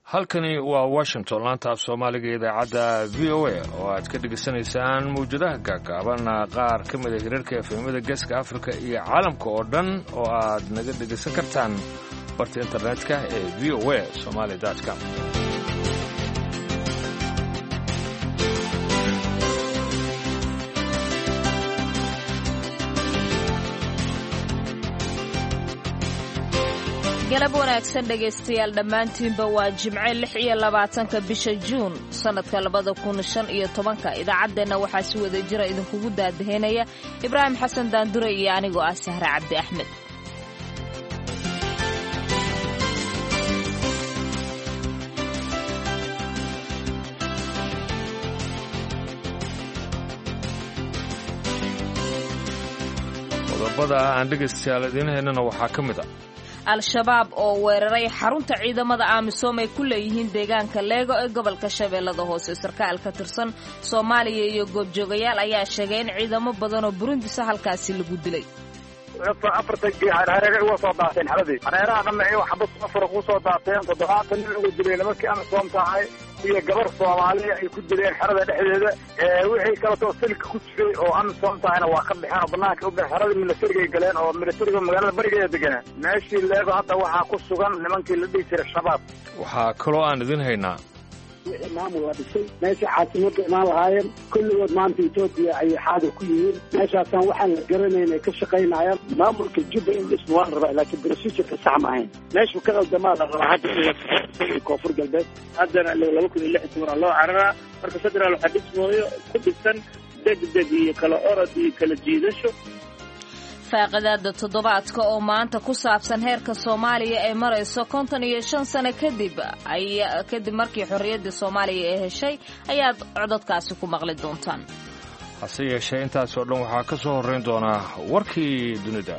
halkani waa washington laanta af soomaaliga idaacadda v o a oo aad ka dhegaysanaysaan mawjadaha gaagaaban qaar ka mida hirarka efemada geeska afrika iyo caalamka oo dhan oo aad naga dhegaysan kartaan barta internetka ee v o a somaly.com. galab wanaagsan dhegaystayaal dhammaantiinba waa jimce 26 bisha juun sannadka 2015 idaacaddeenna waxaa si wada jira idinkugu daadaheynaya ibraahim xasan daandure iyo anigoo ah sahre cabdi axmed. qodobada aan dhegaystayaal idiin haynana waxaa ka mid ah al-shabaab oo weeraray xarunta ciidamada amisom ay ku leeyihiin deegaanka leego ee gobolka shabeellada hoose. sarkaal ka tirsan soomaaliya iyo goobjoogayaal ayaa sheegay in ciidamo badan oo burundisa halkaasi lagu dilay. afartankii hareeraha uga soo daateen xaladii hareeraha dhammaci xabad afar ku soo daateen 70 nin ugu dileen markii amisom tahay iyo gabar Soomaaliya ay ku dileen xarada dhexdeeda wixii kala soo silka ku jiray oo amisom tahayna waa ka bixeen oo banaanka u bixeen xarada militariga galeen oo militariga magaalada barigeeda deganaa meeshii leego hadda waxaa ku sugan nimankii la dhihi jiray shabaab. waxaa kaloo aan idin haynaa maamul waa dhisay meesha caasimada imaan lahaayeen kulligood maanta Ethiopia ay xaadir ku yihiin meeshaasaan waxaan la garanayn ay ka shaqaynayaan maamulka jubba in dhismo waan rabaa laakiin procedure sax ma ahayn meeshu ka qaldamaa la rabaa hadda in la saxo koonfur galbeed haddana 2016 loo cararaa marka federal waxa dhismooyo ku dhisan degdeg iyo kala orod iyo kala jiidasho. faaqidaada toddobaadka oo maanta ku saabsan heerka Soomaaliya ay marayso 55 sano kadib markii xorriyadda Soomaaliya ay heshay ayaad codadkaasi ku maqli doontaan. hase yeeshee intaas oo dhan waxaa ka soo horrayn doonaa warkii dunida.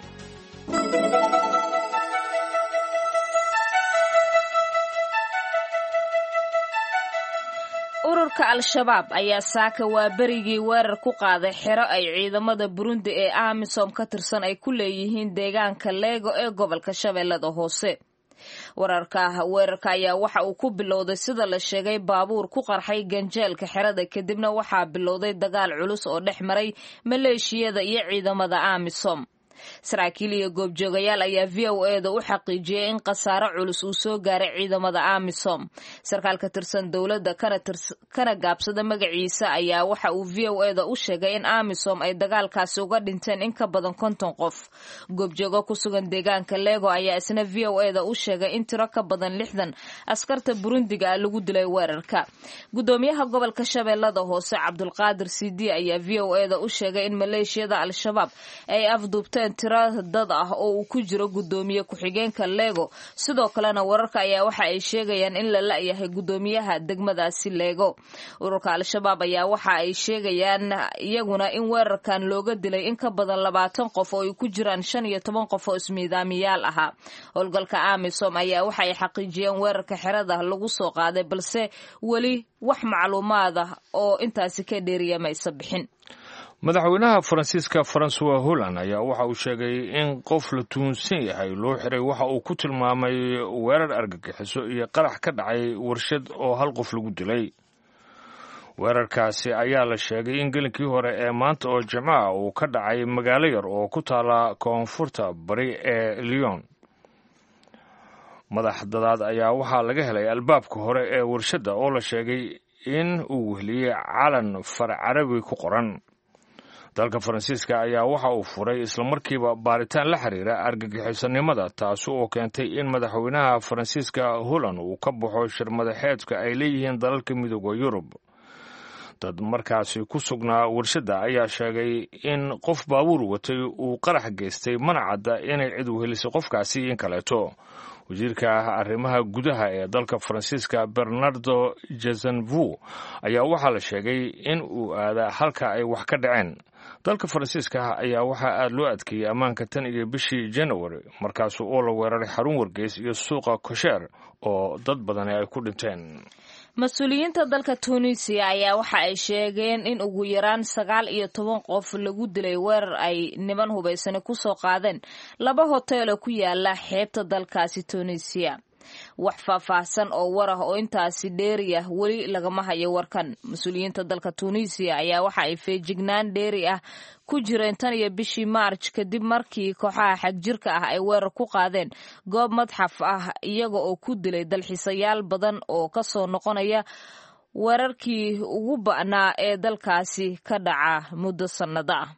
ururka al-shabaab ayaa saaka waa berigii weerar ku qaaday xero ay ciidamada Burundi ee amisom ka tirsan ay ku leeyihiin deegaanka leego ee gobolka shabeellada hoose. weerarka ayaa waxa uu ku bilowday sida la sheegay baabuur ku qarxay ganjeelka xerada kadibna waxaa bilowday dagaal culus oo dhex maray maleeshiyada iyo ciidamada amisom. saraakiil iyo goobjoogayaal ayaa VOA-da u xaqiijiyay in khasaare culus uu soo gaaray ciidamada amisom. sarkaal ka tirsan dowladda kana gaabsada magaciisa ayaa waxa uu VOA-da u sheegay in amisom ay dagaalkaasi uga dhinteen in ka badan 50 qof. goobjooga ku sugan deegaanka leego ayaa isna VOA-da u sheegay in tiro ka badan 60 askarta burundiga lagu dilay weerarka. gudoomiyaha gobolka shabeellada hoose Cabdulqaadir Sidi ayaa VOA-da u sheegay in maleeshiyada al-shabaab ay afduubteen tiro dad ah oo uu ku jiro gudoomiye ku-xigeenka leego. sidoo kalena wararka ayaa waxa ay sheegayaan in la la'yahay gudoomiyaha degmadaasi leego. ururka al-shabaab ayaa waxa ay sheegayaan iyaguna in weerarkan looga dilay in ka badan 20 qof oo ay ku jiraan 15 qof oo ismiidaamiyaal ahaa. howlgalka amisom ayaa waxa ay xaqiijiyeen weerarka xerada lagu soo qaaday balse weli wax macluumaad ah oo intaasi ka dheeriya maysa bixin. madaxweynaha faransiiska François Hollande ayaa waxa uu sheegay in qof la tuunsan yahay loo xiray waxa uu ku tilmaamay weerar argagixiso iyo qarax ka dhacay warshad oo hal qof lagu dilay. weerarkaasi ayaa la sheegay in gelinkii hore ee maanta oo Jimcaha uu ka dhacay magaalo yar oo ku taala koonfurta bari ee Lyon. madaxdadaad ayaa waxaa laga helay albaabka hore ee warshadda oo la sheegay in uu wehliyey calan far carabi ku qoran. dalka faransiiska ayaa waxa uu furay islamarkiiba baaritaan la xiriira argagixisanimada taasi oo keentay in madaxweynaha faransiiska Hollande uu ka baxo shir madaxeedka ay leeyihiin dalalka midowga Yurub. dad markaasi ku sugnaa warshadda ayaa sheegay in qof baabuur watay uu qarax geystay mana cadda inay cid wehelisay qofkaasi in kaleeto. wasiirka arrimaha gudaha ee dalka faransiiska Bernardo Cazeneuve ayaa waxaa la sheegay in uu aadaa halka ay wax ka dhaceen. dalka faransiiska ayaa waxaa aad loo adkeeyey ammaanka tan iyo bishii January markaas oo la weeraray xarun wargeys iyo suuqa kosher oo dad badan ay ku dhinteen. mas-uuliyiinta dalka Tunisia ayaa waxa ay sheegeen in ugu yaraan 19 qof lagu dilay weerar ay niman hubaysan ku soo qaadeen 2 hotel oo ku yaala xeebta dalkaasi Tunisia. wax faahfaahsan oo war ah oo intaasi dheeri ah weli lagama hayo warkan. mas-uuliyiinta dalka Tunisia ayaa waxa ay feejignaan dheeri ah ku jireen tan iyo bishii Maarch kadib markii kooxaha xagjirka ah ay weerar ku qaadeen goob madxaf ah iyaga oo ku dilay dalxiisayaal badan oo ka soo noqonaya weerarkii ugu ba'naa ee dalkaasi ka dhaca muddo sannado ah.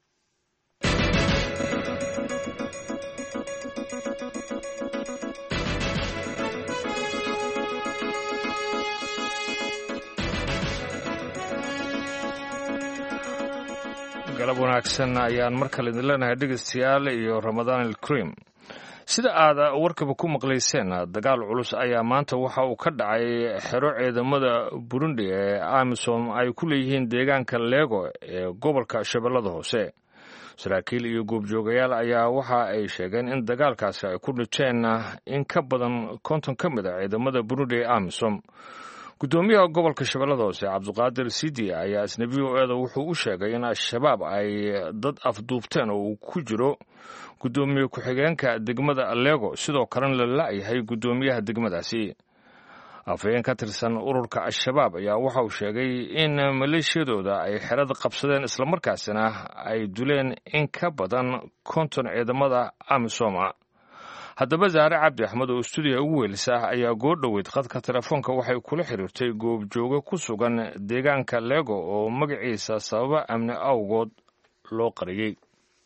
galab wanaagsan ayaan mar kale idin leenahay dhegeystayaal iyo Ramadaan al-Kareem. sida aad warkaba ku maqlayseen, dagaal culus ayaa maanta waxa uu ka dhacay xero ciidamada Burundi ee AMISOM ay ku leeyihiin deegaanka Lego ee gobolka Shabeellada Hoose. saraakiil iyo goobjoogayaal ayaa waxa ay sheegeen in dagaalkaasi ay ku dhaceen in ka badan 50 ka mid ah ciidamada Burundi ee AMISOM. gudoomiyaha gobolka Shabeellada Hoose Cabdiqaadir Sidi ayaa SNBO-da wuxuu u sheegay in al-shabaab ay dad afduubteen oo uu ku jiro gudoomiye ku-xigeenka degmada Lego, sidoo kalena la la'yahay gudoomiyaha degmadaasi. afhayeen ka tirsan ururka al-shabaab ayaa waxa uu sheegay in maleeshiyadooda ay xerada qabsadeen islamarkaasina ay duleen in ka badan 50 ciidamada AMISOM. haddaba Zaare Cabdi Axmed oo stuudiga ugu weelisa ayaa goordhoweyd khadka telefoonka waxay kula xiriirtay goobjooge ku sugan deegaanka Lego oo magaciisa sababa amni awgood loo qariyay.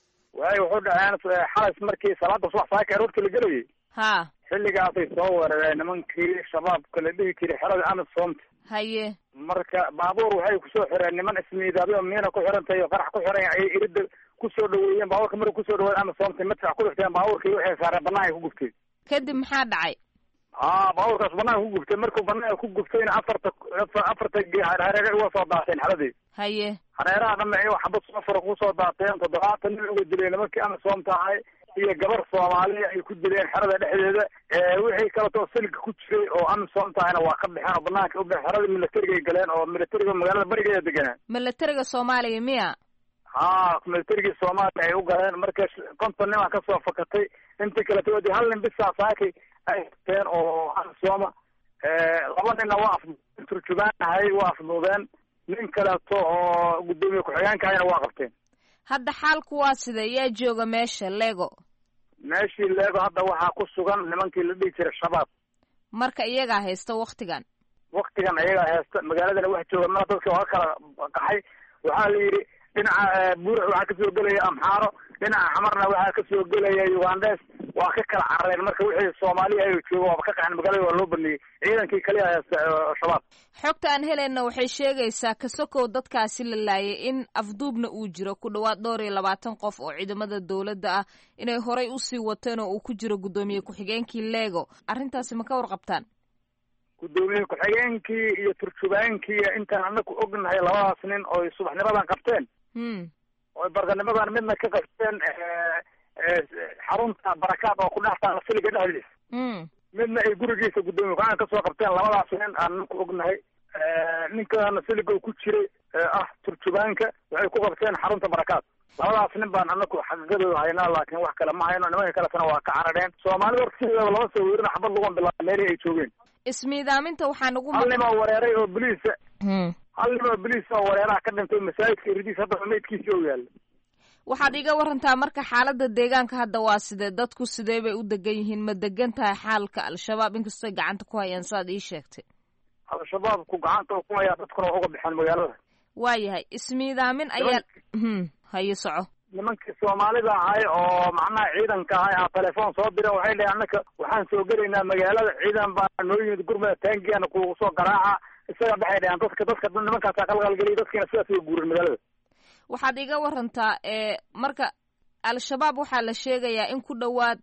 wuxuu dhaceen xalas markii salaada subax saaka aroortii la gelayay xilligaasay soo weerareen nimankii shabaabka la dhihi jiray xerada AMISOM. haye marka baabuur waxay kusoo xireen niman ismiidaabyo miina ku xirantahay oo qarax ku xiran ay irida kusoo dhaweeyeen baabuurka markuu kusoo dhaweeyay AMISOM madfac ku dhigteen baabuurkii waxay saareen banaanka ku gubtay. kadib maxaa dhacay? baabuurkaas banaanka ku gubtay. markuu banaanka ku gubtayna afarta hareeraha uga soo daateen xeradii. haye hareeraha dhammeeyo xabad safar ku soo daateen 70 nin uga dileen nimankii AMISOM tahay iyo gabar Soomaaliya ay ku dileen xerada dhexdeeda. wixii kale oo silka ku jiray oo AMISOM tahayna waa ka bixeen oo banaanka u bixeen xerada militariga galeen oo militariga magaalada barigeeda deganaa. militariga Soomaaliya miya? militariga Soomaaliya ay u galeen. markaas 50 nin ka soo fakatay. inta kale toodi hal nin bisa saakay ay teen oo AMISOM. laba nin waa turjubaanahay waa afduubeen. nin kale oo gudoomiye ku-xigeenka ayna waa qabteen. hadda xaalku waa sidee? yaa jooga meesha Lego? meeshii Lego hadda waxaa ku sugan nimankii la dhihi jiray shabaab. marka iyagaa haysta waqtigan iyagaa haysta. magaaladana wax jooga ma dadka waa kala qaxay. waxaa la yidhi dhinaca buur waxaa kasoo gelaya Amxaaro, dhinaca Xamarna waxaa kasoo gelaya Ugandes. waa ka kala carareen. marka wixii Soomaaliya ay joogo waa ka qaxeen magaalada waa loo baneeyay. ciidankii kaliya haysta shabaab. xogta aan helayna waxay sheegaysaa kasokow dadkaasi la laayay in afduubna uu jiro ku dhawaad 22 qof oo ciidamada dawladda ah inay horay u sii wateen oo uu ku jiro gudoomiye ku-xigeenkii Lego. arrintaasi ma ka warqabtaan? gudoomiye ku-xigeenkii iyo turjubaankii intaan anaku ognahay labadaas nin oo subaxnimadan qabteen. oo barqanimadan midna ka qabteen xarunta barakaad oo ku dhex taala siliga dhexdiisa. midna ay gurigiisa gudoomiye ku-xigeenka kasoo qabteen. labadaas nin aan anaku ognahay. ninkaana siliga ku jiray turjubaanka waxay ku qabteen xarunta barakaad. labadaas nin baan anaku xaqiiqadooda haynaa, laakiin wax kale ma hayno. nimanka kaletana waa ka carareen. Soomaalida hortiisa lama soo weerin, xabad lagu bilaabay meelihii ay joogeen. ismiidaaminta waxaa nagu hal nin oo wareeray oo boliisa oo wareeraha ka dhintay masaajidka iridiisa hadda meydkiisii oo yaalla. waxaad iga warantaa marka xaaladda deegaanka hadda waa sidee? dadku sidee bay u degan yihiin? ma degan tahay xaalka al-shabaab inkastoo gacanta ku hayaan saad ii sheegtay? al-shabaabku gacanta ku hayaa dadkuna uga bixeen magaalada. waayahay ismiidaamin ayaa haye soco. nimankii Soomaalida ahay oo macnaha ciidanka ahay telefoon soo diray waxay leeyahay annaka waxaan soo gelaynaa magaalada, ciidan baa noo yimid gurmada taangiyaana kuugu soo garaaca. isaga baxay dhayaan dadka nimankaas qalqalgeliyay dadkiina sidaas uga guurin magaalada. waxaad iga warantaa marka al-shabaab waxaa la sheegayaa in ku dhowaad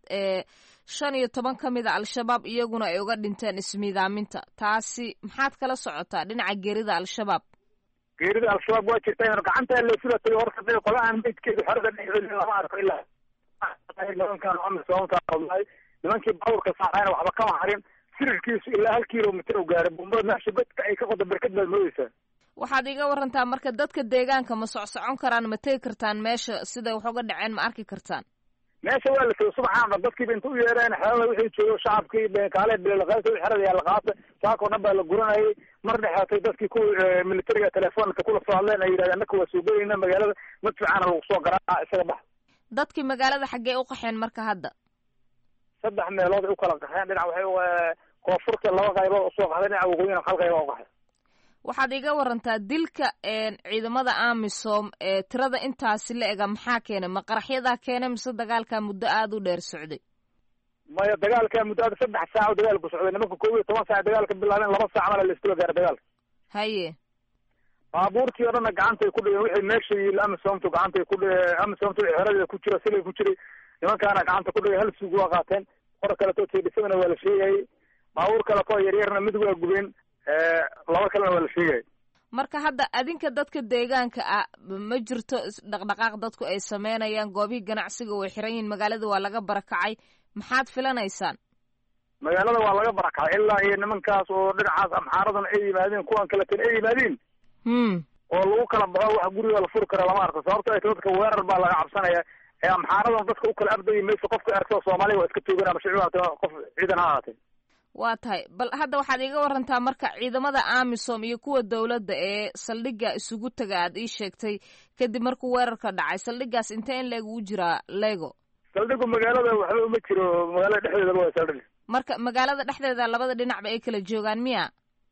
15 ka mid a al-shabaab iyaguna ay uga dhinteen ismiidaaminta. taasi maxaad kala socotaa dhinaca geerida al-shabaab? geerida al-shabaab waa jirta gacanta la filatay horta qolaan meydkeedu xerada dhexdeeda lama arko ilaa nimankan nimankii baabuurka saarayna waxba kama harin. sirirkiisu ilaa 1 kilomitir u gaaray. bumbada meesha bedka ay ka qodo barkad baad moodaysaa. waxaad iga warantaa marka dadka deegaanka ma socsocon karaan? ma tegi kartaan meesha sida wax uga dhaceen? ma arki kartaan? meesha waa la tegay subaxaan dhan dadkiiba inta u yeereen xerada wixii joogo shacabkii kaale bilaqaata xerada yaa la qaatay saakoo dhan baa la guranayay mar dhexeetay dadkii ku militariga telefoonka kula soo hadleen ay yidhahdeen annaka waa suugaynaa magaalada mid fiicana lagu soo garaaca isaga bax dadkii magaalada xaggee u qaxeen marka hadda 3 meelood ay u kala qaxeen dhinac waxay koonfurta 2 qaybood usoo qaxday dhinaca waqooyina 1 qaybood u qaxay waxaad iga warantaa dilka ciidamada AMISOM ee tirada intaasi la ega maxaa keenay ma qaraxyadaa keenay mise dagaalka muddo aad u dheer socday maya dagaalka muddo 3 saac oo dagaalku socday nimanka 12 saac dagaalka bilaabeen 2 saac ma la isku gaaray dagaalka haye baabuurtii oo dhan gacanta ku dhigeen wixii meesha iyo AMISOMtu gacanta ku dhigeen AMISOMtu xerada ku jira silay ku jiray nimankaana gacanta ku dhigeen hal suuq waa qaateen qor kale oo teedisana waa la sheegay baabuur kale oo yaryarna mid waa gubeen 2 kale waa la sheegay marka hadda adinka dadka deegaanka ah ma jirto dhaqdhaqaaq dadku ay sameynayaan goobihii ganacsiga way xiran yihiin magaalada waa laga barakacay maxaad filanaysaan magaalada waa laga barakacay ilaa iyo nimankaas oo dhinacaas amxaaradana ay yimaadeen kuwan kale tan ay yimaadeen oo lagu kala baxo wax guriga la furi kara lama arko sababtoo ay dadka weerar baa laga cabsanaya ee amxaaradan dadka u kala arday meesha qofka arko Soomaaliya waa iska toogan ama shicibada qof ciidan ha ahaatee waa tahay bal hadda waxaad iga warantaa marka ciidamada AMISOM iyo kuwa dawladda ee saldhigga isugu taga aad ii sheegtay kadib markuu weerarka dhacay saldhiggaas intee in leeg uu jiraa Lego saldhiggu magaalada waxba uma jiro magaalada dhexdeeda waa saldhig marka magaalada dhexdeeda labada dhinacba ay kala joogaan miya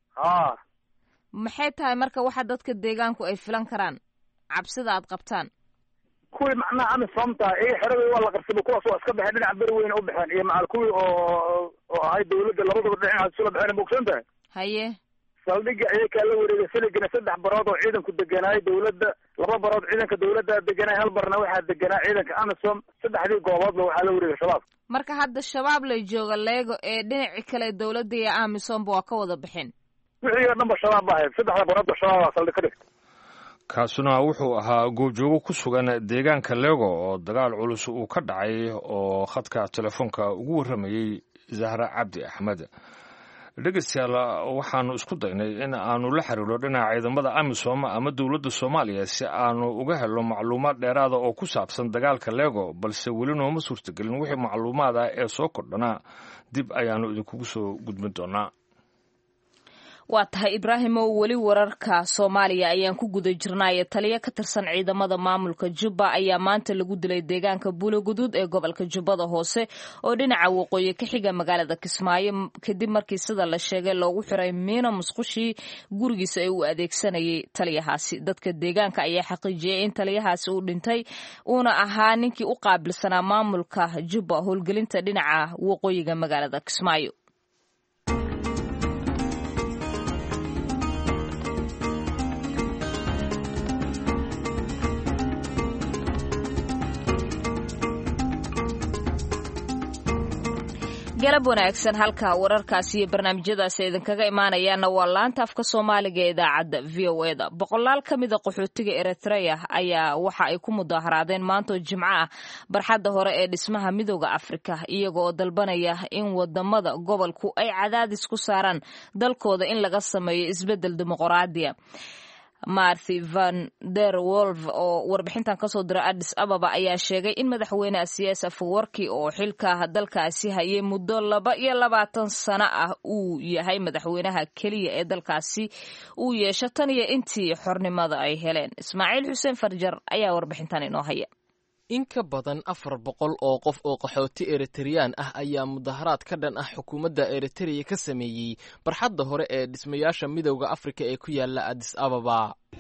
maxay tahay marka waxa dadka deegaanku ay filan karaan cabsida aad qabtaan kuwii macnaha AMISOMta ee xerada waa la qarsibay kuwaas oo iska baxay dhinac bari weyn u baxeen iyo macal kuwii oo ay dawladda labadaba dhinac soo baxeen boogsantaa haye saldhigga ayay kala wareegay siligana 3 barood oo ciidanku deganay dawladda 2 barood ciidanka dawladda deganay hal barna waxa deganaa ciidanka AMISOM 3 gooboodba waxa la wareegay shabaab marka hadda shabaab la jooga Lego ee dhinaci kale dawladda iyo AMISOM waa ka wada baxeen wixii dhanba shabaab baa 3 barood shabaab saldhig ka dhigtay kaasuna wuxuu ahaa goobjoogo ku sugan deegaanka Lego oo dagaal culus uu ka dhacay oo khadka telefoonka ugu waramayay Zahra Cabdi Axmed dhegeystayaal waxaanu isku daynay in aanu la xiriiro dhinaca ciidamada AMISOM ama dawladda Soomaaliya si aanu uga helo macluumaad dheeraad oo ku saabsan dagaalka Lego balse weli nooma suurtagelin wixii macluumaad ah ee soo kordhana dib ayaanu idinku soo gudbin doonaa waa tahay Ibraahimow weli wararka Soomaaliya ayaan ku guda jirnaa taliye ka tirsan ciidamada maamulka Jubba ayaa maanta lagu dilay deegaanka Buuloguduud ee gobolka Jubbada Hoose oo dhinaca waqooyi ka xiga magaalada Kismaayo kadib markii sida la sheegay loogu xiray miino musqushii gurigiisa ay u adeegsanayay taliyahaasi dadka deegaanka ayaa xaqiijiyay in taliyahaasi uu dhintay uuna ahaa ninkii u qaabilsanaa maamulka Jubba howlgelinta dhinaca waqooyiga magaalada Kismaayo galab wanaagsan halka wararkaasi iyo barnaamijyadaasi idinkaga imaanayaana waa laanta afka Soomaaliga ee idaacadda VOA-da boqolaal ka mid ah qaxootiga Eritrea ayaa waxa ay ku mudaharaadeen maanta Jimco ah barxadda hore ee dhismaha midowga Afrika iyagoo dalbanaya in wadamada gobolku ay cadaadis ku saaraan dalkooda in laga sameeyo isbedel dimuqraadiya Marthy van der Wolf oo warbixintan ka soo diray Addis Ababa ayaa sheegay in madaxweynaha Siyaasa Afwerki oo xilka dalkaasi hayay muddo 22 sano ah uu yahay madaxweynaha kaliya ee dalkaasi uu yeesho tan iyo intii xornimada ay heleen Ismaaciil Xuseen Farjar ayaa warbixintan inoo haya in ka badan 400 oo qof oo qaxooti Eritreyaan ah ayaa mudaharaad ka dhan ah xukuumadda Eritrea ka sameeyay barxadda hore ee dhismayaasha midowga Afrika ee ku yaala Addis Ababa.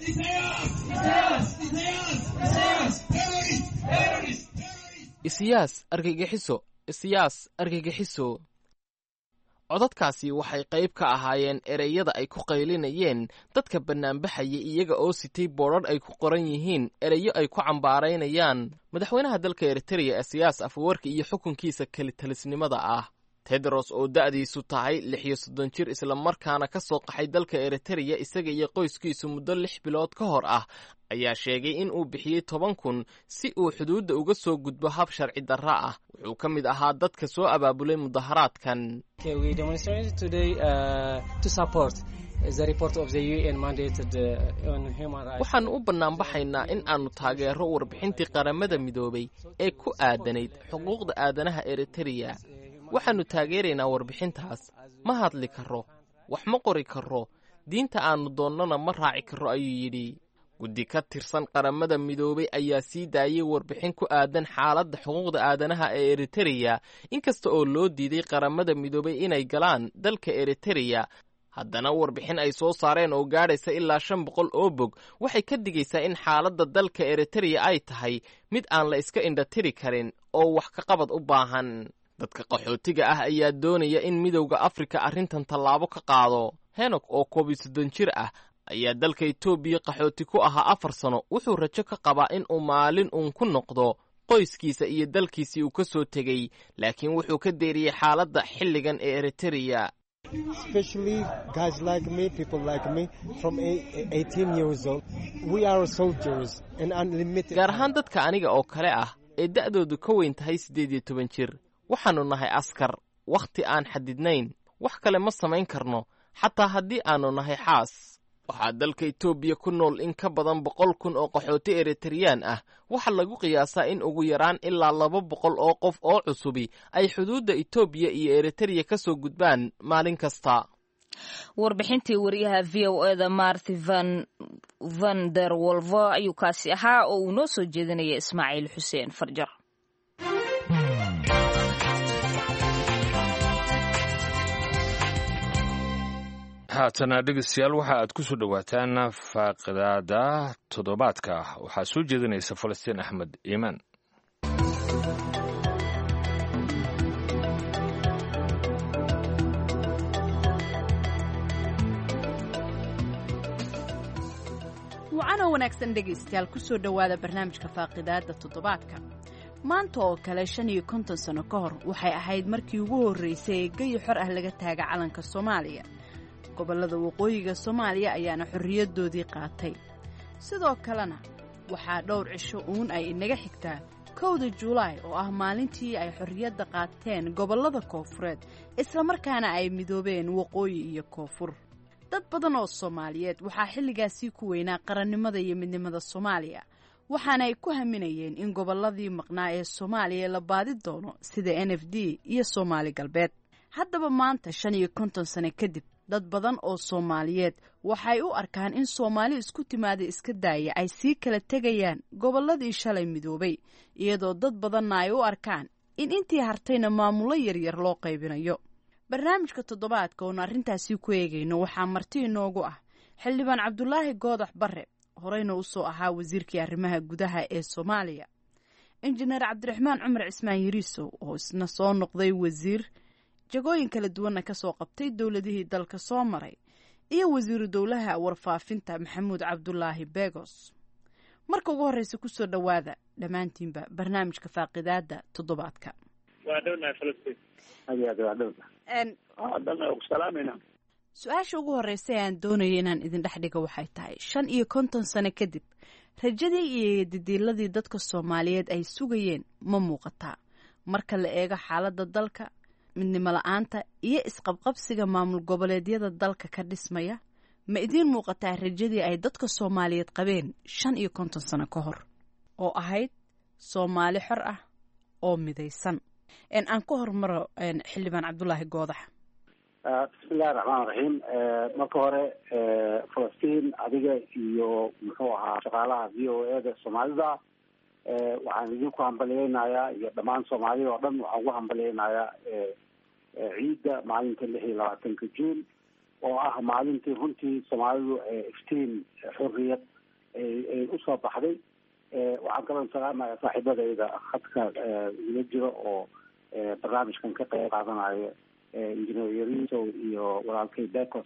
Isiyaas argagixiso codadkaasi waxay qayb ka ahaayeen ereyada ay ku qaylinayeen dadka banaanbaxaya iyaga oo sitay boodhar ay ku qoran yihiin ereyo ay ku cambaaraynayaan madaxweynaha dalka Eritrea Siyaas Afwerki iyo xukunkiisa kalitalisnimada ah. Tedros oo da'diisu tahay 36 jir isla markaana ka soo qaxay dalka Eritrea isaga iyo qoyskiisu muddo 6 bilood ka hor ah ayaa sheegay in uu bixiyay 10,000 si uu xuduudda uga soo gudbo hab sharci darro ah. Wuxuu ka mid ahaa dadka soo abaabulay mudaharaadkan. waxaannu u bannaanbaxaynaa in aannu taageero warbixintii qaramada midoobay ee ku aadanayd xuquuqda aadanaha eritereya. waxaannu taageeraynaa warbixintaas. ma hadli karro, wax ma qori karro, diinta aannu doonnana ma raaci karro, ayuu yidhi. guddi ka tirsan qaramada midoobay ayaa sii daayey warbixin ku aadan xaaladda xuquuqda aadanaha ee eritereya, inkasta oo loo diiday qaramada midoobay inay galaan dalka eritereya. haddana warbixin ay soo saareen oo gaadhaysa ilaa 500 oo bog waxay ka digaysaa in xaaladda dalka eritereya ay tahay mid aan la iska indhatiri karin oo wax ka qabad u baahan. dadka qaxootiga ah ayaa doonaya in midowda afrika arrintan tallaabo ka qaado. henok oo 30 jir ah ayaa dalka Itoobiya qaxooti ku ahaa 4 sano. wuxuu rajo ka qabaa in uu maalin uun ku noqdo qoyskiisa iyo dalkiisii uu ka soo tegey, laakiin wuxuu ka deeriyey xaaladda xilligan ee eritereya. Especially guys like me, people like me, from 18 years old. We are soldiers and unlimited. gaar ahaan dadka aniga oo kale ah ee da'doodu ka weyn tahay 18 jir. waxaannu nahay askar, wakhti aan xadidnayn, wax kale ma samayn karno, xataa haddii aannu nahay xaas. waxaa dalka Itoobiya ku nool in ka badan 100,000 oo qaxooti Eritreyaan ah. waxaa lagu qiyaasaa in ugu yaraan ilaa 200 oo qof oo cusubi ay xuduudda Itoobiya iyo Eritrea ka soo gudbaan maalin kasta. warbixintii wariyaha VOA-da Marty van der Wolve ayuu kaasi ahaa oo uu noo soo jeedinaya Ismaaciil Xuseen Farjar. haatana dhegeystayaal waxa aad ku soo dhowaataan faaqidaada toddobaadka. waxaa soo jeedinaysa Falastiin Axmed Iimaan. wacanoo wanaagsan dhegaystayaal ku soo dhowaada barnaamijka faaqidaada toddobaadka. maanta oo kale 55 sano ka hor waxay ahayd markii ugu horreysay ee geyi xor ah laga taaga calanka Soomaaliya. gobollada waqooyiga Soomaaliya ayaana xorriyaddoodii qaatay. sidoo kalena waxaa dhowr cisho uun ay inaga xigtaa 1 Juulaay oo ah maalintii ay xorriyadda qaateen gobollada Koonfureed, isla markaana ay midoobeen waqooyi iyo koonfur. dad badan oo Soomaaliyeed waxaa xilligaasii ku weynaa qarannimada iyo midnimada Soomaaliya, waxaana ay ku haminayeen in gobolladii maqnaa ee Soomaaliya la baadi doono sida NFD iyo Soomaali Galbeed. haddaba maanta 55 sano kadib, dad badan oo Soomaaliyeed waxay u arkaan in Soomaali isku timaada iska daaya ay sii kala tegayaan gobolladii shalay midoobay, iyadoo dad badanna ay u arkaan in intii hartayna maamulo yaryar loo qaybinayo. barnaamijka toddobaadka oon arrintaasi ku eegayno waxaa marti inoogu ah xildhibaan Cabdulaahi Goodax Barre, horeyna u soo ahaa wasiirkii arrimaha gudaha ee Soomaaliya, injineer Cabdiraxmaan Cumar Cismaan Yariisow oo isna soo noqday wasiir, jagooyin kala duwanna ka soo qabtay dowladihii dalka soo maray, iyo wasiiru dowlaha warfaafinta Maxamuud Cabdulaahi Beegos. marka ugu horreysa ku soo dhowaada dhammaantiinba barnaamijka faaqidaada toddobaadka. su-aasha ugu horreysa ee aan doonaya inaan idin dhex dhigo waxay tahay 55 sano kadib, rajadii iyo didiiladii dadka Soomaaliyeed ay sugayeen ma muuqataa marka la eego xaaladda dalka, midnimo la'aanta iyo isqabqabsiga maamul goboleedyada dalka ka dhismaya? ma idiin muuqataa rajadii ay dadka Soomaaliyeed qabeen 55 sano ka hor oo ahayd Soomaali xor ah oo midaysan? aan ku hormaro xildhibaan Cabdulaahi Goodax. bismillahi raxmaan raxiim. marka hore Falastiin, adiga iyo muxuu ahaa shaqaalaha VOA-da Soomaalida, waxaan idinku hambaliyeynayaa iyo dhammaan Soomaalida oo dhan waxaan ugu hambaliyeynayaa ciidda maalinta 26 Juun oo ah maalintii runtii Soomaalidu iftiin xorriyad ay usoo baxday. waxaan kaloo salaamayaa saaxiibadayda khadka ila jiro oo barnaamijkan ka qayb qaadanayo, injineer Yariisow iyo walaalkay Beegos.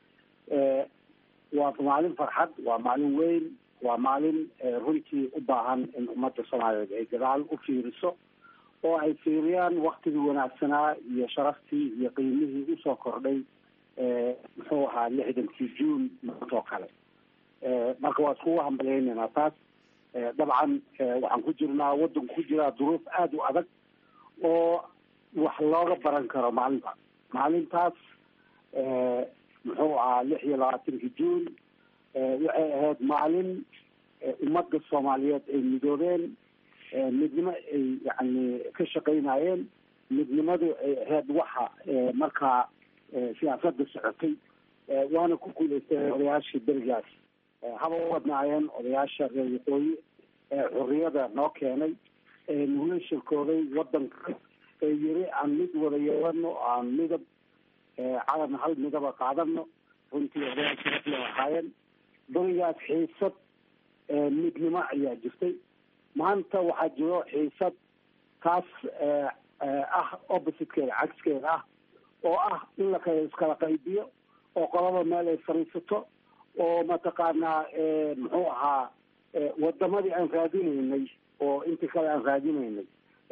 waa maalin farxad, waa maalin weyn, waa maalin runtii u baahan in ummadda Soomaaliyeed ay gadaal u fiiriso oo ay fiiriyaan waktigii wanaagsanaa iyo sharaftii iyo qiimihii usoo kordhay muxuu ahaa 60 Juun maantoo kale. marka waa iskugu hambaliyeynaynaa taas. dabcan waxaan ku jirnaa waddanku ku jiraa duruuf aada u adag oo wax looga baran karo maalintaas. muxuu ahaa 26 Juun waxay ahayd maalin ummadda Soomaaliyeed ay midoobeen midnimo ay yani ka shaqaynayeen midnimadu ay ahayd waxa markaa siyaasadda socotay waana ku guuleystay odayaashii berigaas haba wadnaayeen odayaasha reer waqooyi xurriyada noo keenay nula shirkooday wadanka yiri aan mid wada yeelano aan midab calan hal midaba qaadano runtii odayaasha la ahaayeen berigaas xiisad midnimo ayaa jirtay maanta waxaa jiro xiisad taas ah oppositekeeda cagskeeda ah oo ah in la iskala qaybiyo oo qolaba meel ay fariisato oo mataqaanaa muxuu ahaa wadamadii aan raadinaynay oo intii kale aan raadinaynay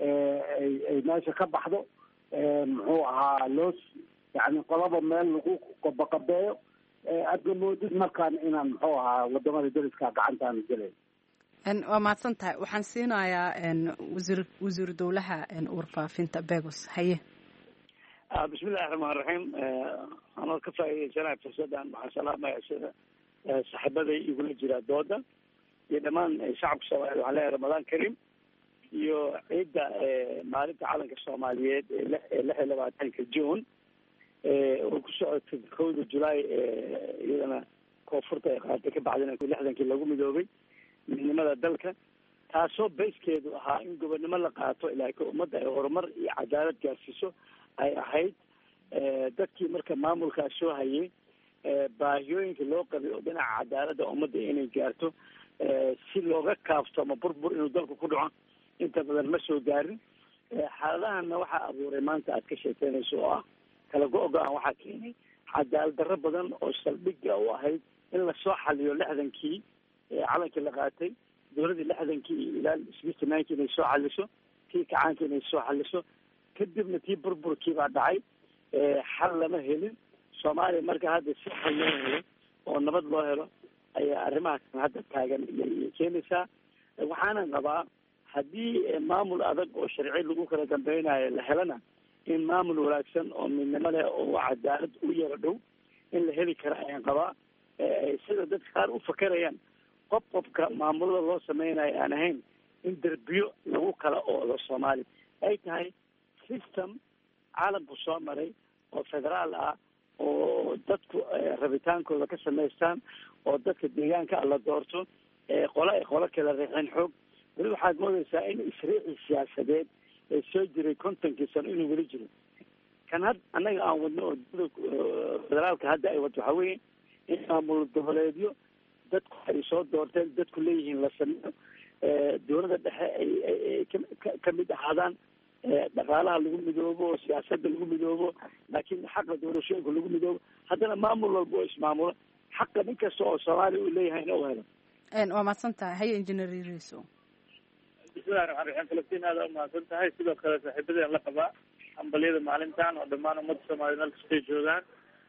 ay meesha ka baxdo muxuu ahaa loos yani qolaba meel lagu qabaqabeeyo aadna moodid markaan inaan muxuu ahaa wadamada dariska gacantaanu gelayn waa mahadsan tahay waxaan siinayaa wasiir dowlaha warfaafinta Begos haye bismillahi raxmaan raxiim anoo ka faa'iidaysanaya fursadan waxaan salaamaya saaxiibaday igula jira dooda iyo dhammaan shacabka Soomaaliyeed waxaan leeyahay Ramadaan Kariim iyo ciidda maalinta calanka Soomaaliyeed ee 26 Juun oo ku socotay 1 July iyadana koonfurta ay qaaday ka bacdina 60kii lagu midoobay midnimada dalka taasoo bayskeedu ahaa in gobonnimo la qaato ilaa ka ummadda ay horumar iyo cadaalad gaarsiiso ay ahayd dadkii marka maamulkaas soo hayay baahiyooyinka loo qabay oo dhinaca cadaaladda ummadda inay gaarto si looga kaafto ama burbur inuu dalku ku dhaco inta badan ma soo gaarin xaaladahana waxaa abuuray maanta aad ka sheekeynayso oo ah kala go-go-an waxaa keenay cadaalad darro badan oo saldhigga u ahayd in lasoo xaliyo 60kii calankii la qaatay dowladii 60kii ilaa 69kii inay soo xaliso tii kacaanka inay soo xaliso kadibna tii burburkii baa dhacay xal lama helin Soomaaliya marka hadda si xal loo helo oo nabad loo helo ayaa arrimahaas hadda taagan iyo keenaysaa waxaana qabaa haddii maamul adag oo sharci lagu kala dambaynayo la helana in maamul wanaagsan oo midnimo leh oo cadaalad u yara dhow in la heli karo ayaan qabaa sida dadka qaar u fakerayaan qofka maamulada loo sameynayo aan ahayn in derbiyo lagu kala oodo Soomaali ay tahay system caalamku soo maray oo federaal ah oo dadku rabitaankooda ka samaystaan oo dadka deegaanka la doorto qola kala reexin xoog weli waxaad moodaysaa in isriici siyaasadeed ee soo jiray 50kii sano inuu weli jiro kan had annaga aan wadno oo federaalka hadda ay wado waxaa weeye in maamul goboleedyo dadku ay soo doorteen dadku leeyihiin la sameeyo dowladda dhexe ay ka mid ahaadaan dhaqaalaha lagu midoobo oo siyaasadda lagu midoobo laakiin xaqa doorashooyinka lagu midoobo haddana maamul walba oo ismaamulo xaqa nin kasta oo Soomaaliya uu leeyahay inuu helo waa mahadsan tahay haye engineer Riso bismillahi raxmaani raxiim Falastiin aad u mahadsan tahay sidoo kale saaxiibadeen la qabaa hambaliyada maalintan oo dhammaan ummadda Soomaaliyeed halkastay joogaan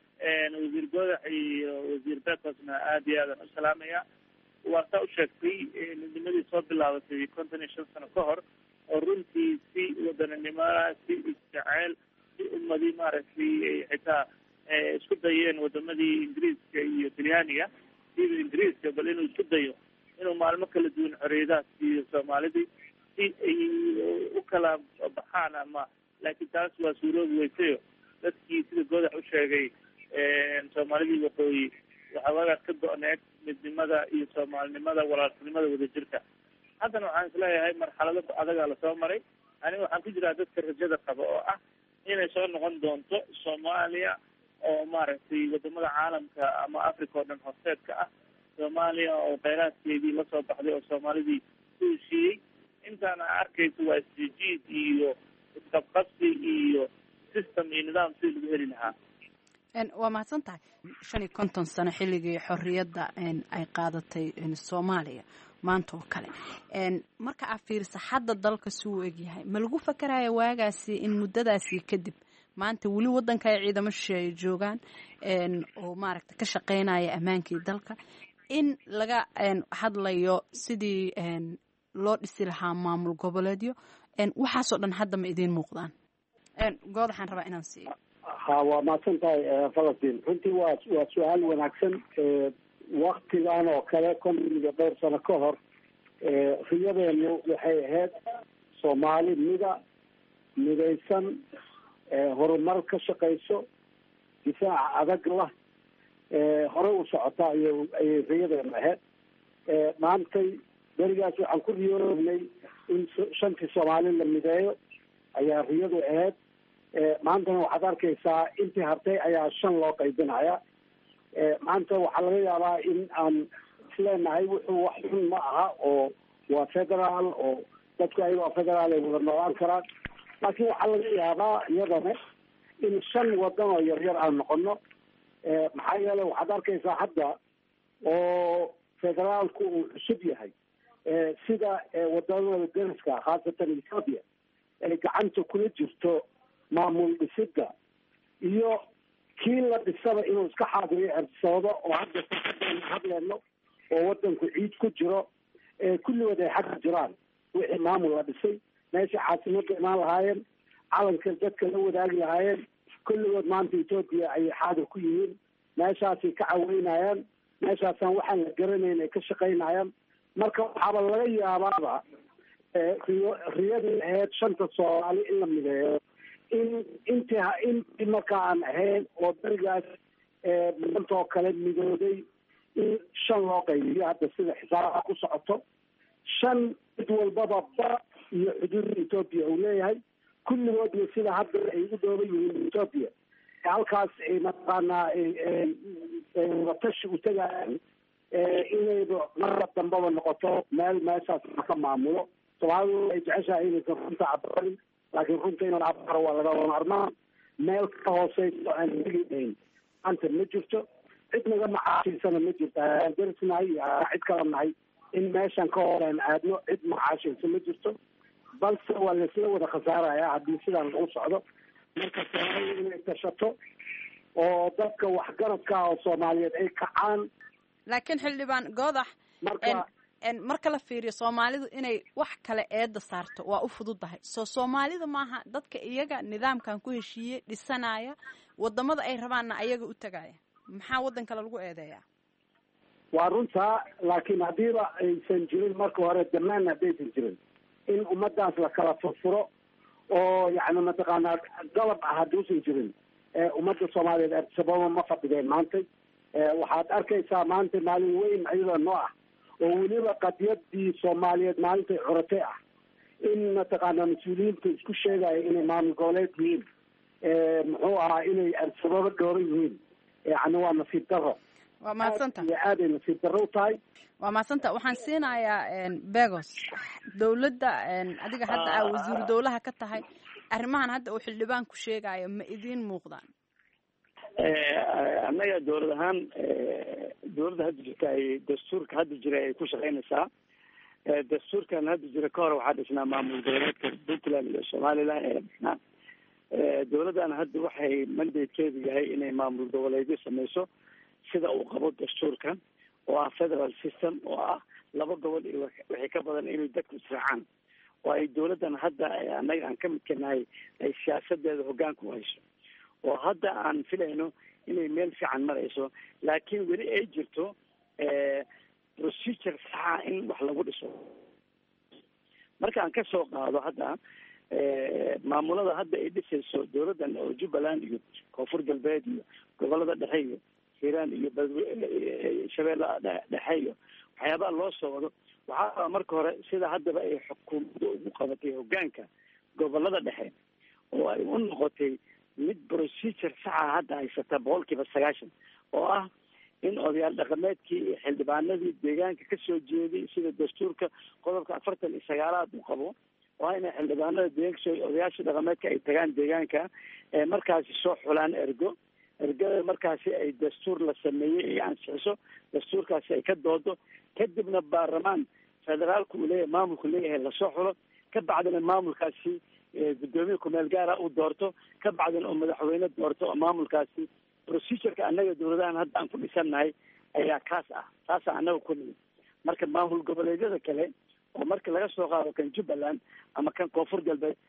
wasiir Goodax iyo wasiir Begosna aad iyo aad u salaamaya waa u sheegtay midnimadii soo bilaabatay 55 sano ka hor oo runtii si wadaninimada si isjecel si ummadii maaragtay xitaa isku dayeen wadamadii Ingiriiska iyo Talyaaniga sida Ingiriiska bal inuu isku dayo inuu maalmo kala duwan xorriyadaha siiyo Soomaalidii si ay u kala baxaan ama laakiin taas waa suuroobi weysayo dadkii sida Goodax u sheegay Soomaalidii waqooyi waxaa wadaad ka go-need midnimada iyo Soomaalinimada walaaltinimada wadajirka haddana waxaan isleeyahay marxalado adagaa lasoo maray aniga waxaan ku jiraa dadka rajada qaba oo ah inay soo noqon doonto Soomaaliya oo maaragtay wadamada caalamka ama Africa oo dhan hoosteedka ah Soomaaliya oo kheyraadkeedii lasoo baxday oo Soomaalidii ku heshiiyey intaana arkayso waa isjiid iyo isqabqabsi iyo system iyo nidaam sidii lagu heli lahaa waa mahadsan tahay 55 sano xilligii xorriyadda ay qaadatay Soomaaliya maanta oo kale marka aad fiiriso hadda dalka suu egyahay ma lagu fakarayo waagaasi in muddadaasi kadib maanta weli wadanka ay ciidamo shisheeye joogaan oo maaragta ka shaqeynaya ammaankii dalka in laga hadlayo sidii loo dhisi lahaa maamul goboleedyo waxaasoo dhan hadda ma idiin muuqdaan Goodax waxaan rabaa inaan siiyo ha waa mahadsan tahay falastiin runtii waa su-aal wanaagsan. waktigan oo kale konton iyo dhowr sano ka hor riyadeenu waxay ahayd soomaali midaysan, horumar ka shaqayso, difaaca adag lah, horey u socota ayay riyadeenu ahayd. maantay berigaas waxaan ku riyoognay in shantii soomaali la mideeyo ayaa riyadu ahayd. maantana waxaad arkaysaa intii hartay ayaa 5 loo qaybinaya. maanta waxaa laga yaabaa in aan isleenahay wuxuu wax xun ma aha oo waa federaal oo dadku ayagoo federaal ay wada noolaan karaan, laakiin waxaa laga yaabaa iyadana in 5 wadan oo yaryar aan noqono. maxaa yeelay waxaad arkaysaa hadda oo federaalku uu cusub yahay sida wadamada deriska khaasatan Ethiopia ay gacanta kula jirto maamul dhisidda iyo kii la dhisaba inuu iska xaadiriyo ersoodo oo hadda hadleeno oo wadanku ciid ku jiro. kulligood ay xagga jiraan wixii maamul la dhisay, meesha caasimada imaan lahaayeen, calanka dadka la wadaagi lahaayeen, kulligood maanta Ethiopia ayay xaadir ku yihiin. meeshaasay ka caweynayaan, meeshaasaan waxaan la garanayn ay ka shaqaynayaan. marka waxaaba laga yaabaaba riyadii ahayd 5 Soomaali in la mideeyo intii markaa aan ahayn oo berigaas maanta oo kale midooday in 5 loo qaybiyo. hadda sida xisaabaha ku socoto 5 mid walbaba ba iyo xuduudda Ethiopia uu leeyahay. kulligoodna sida hadda ay u dhooban yihiin Ethiopia halkaas ay mataqaanaa watashi u tagayaan inayba marka dambaba noqoto meel meeshaas ka maamulo. Soomaalidu ay jeceshahay inaysan runta cabarin, laakiin runta in la cabaro waa laga maarmaan. meel ka hooseyso aan tegayn maanta ma jirto, cid naga macaashiisana ma jirto. aan derisnahay iyo cid kala nahay in meeshan ka horeen aadno, cid macaashiisa ma jirto, balse waa laisla wada khasaaraya haddii sidaan lagu socdo. marka Soomaalidu inay tashato oo dadka waxgaradka oo Soomaaliyeed ay kacaan. laakiin xildhibaan Goodax marka la fiiriyo Soomaalidu inay wax kale eeda saarto waa u fududahay. Soomaalida maaha dadka iyaga nidaamkan ku heshiiyey dhisanaya wadamada ay rabaanna ayaga u tagaya. maxaa wadan kale lagu eedeeyaa? waa runta, laakiin hadiiba aysan jirin marka hore damaan haddaysan jirin in ummadaas la kala furfuro oo yani mataqaanaa dalab ah hadduusan jirin ummadda Soomaaliyeed sababa ma fadhideen maanta. waxaad arkaysaa maanta maalin weyn ayadoo noo ah oo weliba qadiyadii Soomaaliyeed maalintay curatay ah in mataqaanaa mas-uuliyiinta isku sheegaya inay maamul goboleed yihiin, muxuu ahaa inay sababa dhooran yihiin. yani waa nasiib daro. waa mahadsantahay. aaday nasiib daro u tahay. waa mahadsantahay. waxaan siinayaa Begos, dawladda adiga hadda aa wasiiru dawlaha ka tahay, arrimahan hadda uu xildhibaanku sheegayo ma idiin muuqdaan? annaga dowlad ahaan dowladda hadda jirta ay dastuurka hadda jira ay ku shaqaynaysaa. dastuurkan hadda jira ka hor waxaa dhisnaa maamul goboleedka Puntland iyo Somaliland ee dhisnaa. dowladdan hadda waxay mandatekeedu yahay inay maamul goboleedyo sameyso sida uu qabo dastuurkan oo ah federal system oo ah 2 gobol iyo wixii ka badan inay dadku israacaan. oo ay dowladdan hadda annaga aan ka midka nahay ay siyaasadeeda hoggaanka u hayso. oo hadda aan filayno inay meel fiican marayso, laakiin weli ay jirto procedure saxa in wax lagu dhiso. marka aan ka soo qaado hadda maamulada hadda ay dhisayso dowladdan oo Jubbaland iyo Koonfur Galbeed iyo gobolada dhexe iyo Hiiraan iyo Shabeellaha Dhexe iyo waxyaabaha loo soo wado waxaa marka hore sida haddaba ay xukuumadda ugu qabatay hoggaanka gobolada dhexe oo ay u noqotay mid procedure saxa hadda haysata 90% oo ah in odayaal dhaqameedkii xildhibaanadii deegaanka ka soo jeeday sida dastuurka qodobka 49 uu qabo waa in xildhibaanada deegaanka odayaasha dhaqameedka ay tagaan deegaanka markaasi soo xulaan ergada markaasi ay dastuur la sameeyey ay ansixiso, dastuurkaasi ay ka doodo, kadibna baarlamaan federaalku uu leeyahay maamulku leeyahay lasoo xulo, ka bacdina maamulkaasi gudoomiye ku-meel gaara uu doorto, ka bacdina uu madaxweyne doorto oo maamulkaasi procedureka annaga dowladahan hadda aan ku dhisannahay ayaa kaas ah. taasa annaga kulli marka maamul goboleedyada kale oo marka laga soo qaado kan Jubbaland ama kan Koonfur Galbeed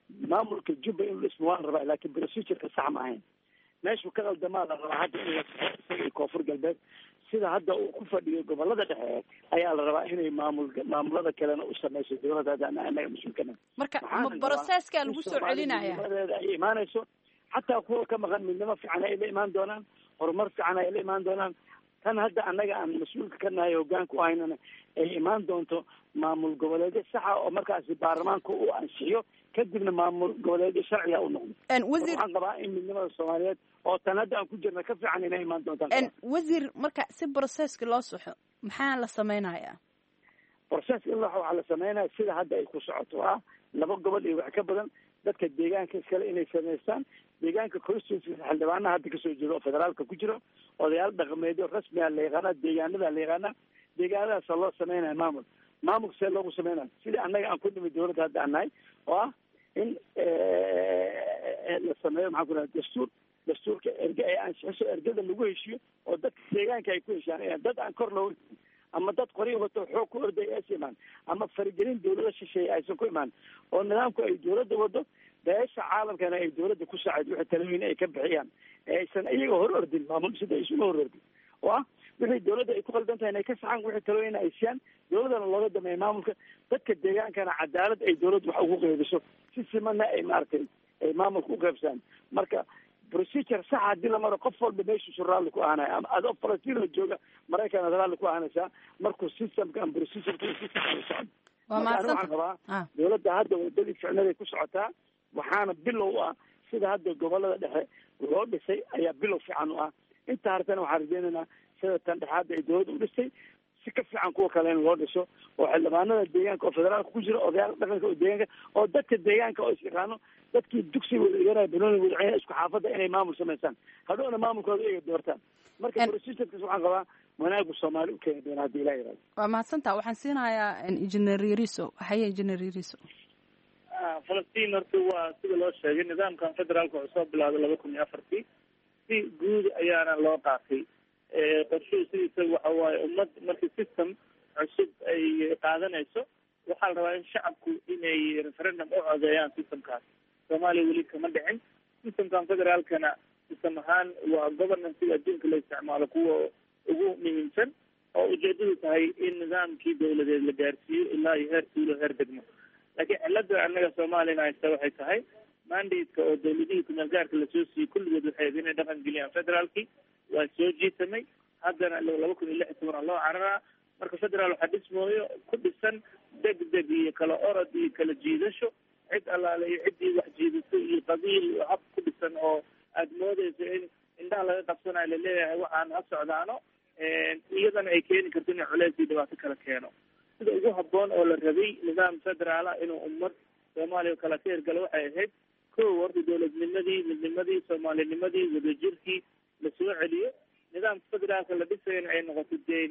maamulka jubba inuu dhismo waa la rabaa laakiin procedureka sax ma ahayn meeshuu ka qaldamaa la rabaa hadda in la saxo isaga iyo koonfur galbeed sida hadda uu ku fadhiyo gobolada dhexe ayaa la rabaa inay maamulada kalena u samayso dowladda hadda anaga mas-uulkana marka processka lagu soo celinaya ay imaanayso xataa kuwa ka maqan midnimo fiican ay la imaan doonaan horumar fiican ay la imaan doonaan tan hadda annaga aan mas-uulka ka nahay hoggaanka u haynana ay imaan doonto maamul goboleedyo saxa oo markaasi baarlamaanka uu ansixiyo kadibna maamul goboleedyo sharciga u noqdo waxaan qabaa in midnimada soomaaliyeed oo tan hadda aan ku jirna ka fiican inay imaan doontaan wasiir marka si processka loo soxo maxaa la samaynayaa process in waxaa la samaynaya sida hadda ay ku socoto laba gobol iyo wax ka badan dadka deegaanka iskale inay samaystaan deegaanka constituency xildhibaanaha hadda kasoo jeeda oo federaalka ku jiro odayaal dhaqameedyo rasmiga la yaqaana deegaanada la yaqaana deegaanadaasa loo sameynaya maamulka see loogu sameynayo sidii annaga aan ku nimid dowladda hadda aan nahay oo ah in la sameeyo maxaan ku dhaha dastuurka erge ay ansixiso ergada lagu heshiyo oo dadka deegaanka ay ku heshaan dad aan kor looga ama dad qori wato xoog ku orday aysa imaan ama faragelin dawlada shisheeye aysan ku imaan oo nidaamku ay dawladda wado beesha caalamkana ay dawladda ku saacid wixii talooyin ay ka bixiyaan aysan iyaga hor ordin maamul sida ay isuma hor ordin oo ah wixii dawladda ay ku qaldan tahay inay ka saxaan wixii talooyin ay siiyaan dawladana looga dameeyo maamulka dadka deegaankana cadaalad ay dawladda wax ugu qeybiso si simana ay maaragtay ay maamulka u qaybsaan marka procedure sax haddii la maro qof walba meeshiisu raalli ku ahaanaya ama adoo falastiin la jooga maraykan ad raalli ku ahaanaysaa markuu systemkan procedureka si sax u socdo waxaan qabaa dawladda hadda wadadii ficnaday ku socotaa waxaana bilow u ah sida hadda gobolada dhexe loo dhisay ayaa bilow fiican u ah inta hartana waxaan rajeynaynaa sida tan dhexaadda ay dawladda u dhistay si ka fiican kuwa kale in loo dhiso oo xildhibaanada deegaanka oo federaalka ku jira odayaal dhaqanka oo deegaanka oo dadka deegaanka oo is-yaqaano dadkii dugsiga wada iganaya banooni wadaceyna isku xaafadda inay maamul samaystaan hadhowna maamulkooda iyaga doortaan marka procedurekaas waxaan qabaa wanaagu soomaali u keeni doona haddii ilaa yaraado waa mahadsantaa waxaan siinayaa engineer yariso haye engineer yariso falastiin horta waa sida loo sheegay nidaamkan federaalka wuxuu soo bilaabay 2004 si guud ayaana loo qaatay qorshuhu sidiisa waxa waaye ummad markii system cusub ay qaadanayso waxaa la rabaa in shacabku inay referendum u codeeyaan systemkaas soomaaliya weli kama dhicin systemkan federaalkana system ahaan waa governansiga adduunka la isticmaalo kuwa ugu muhiimsan oo ujeedadu tahay in nidaamkii dawladeed la gaarsiiyo ilaa iyo heer tuulo heer degmo laakiin cilada annaga soomaaliyana haysta waxay tahay mandate-ka oo dawladihii kumeel gaarka lasoo siiyey kulligood waxay inay dhaqan geliyaan federaalkii waa soo jiitamay haddana 2016 loo cararaa marka federaal waxaa dhismooyo ku dhisan degdeg iyo kala orod iyo kala jiidasho cid allaale iyo ciddii wax jiidato iyo qabiil hab ku dhisan oo aada moodeyso in indhaha laga qabsanayo laleeyahay waxaan ha socdaano iyadana ay keeni karto inay culeys iyo dhibaato kala keeno sida ugu habboon oo la rabay nidaam federaala inuu ummad soomaaliya kala ka hirgalo waxay ahayd kow horta dawladnimadii midnimadii soomaalinimadii wadajirkii lasoo celiyo nidaamka federaalka la dhisayana ay noqoto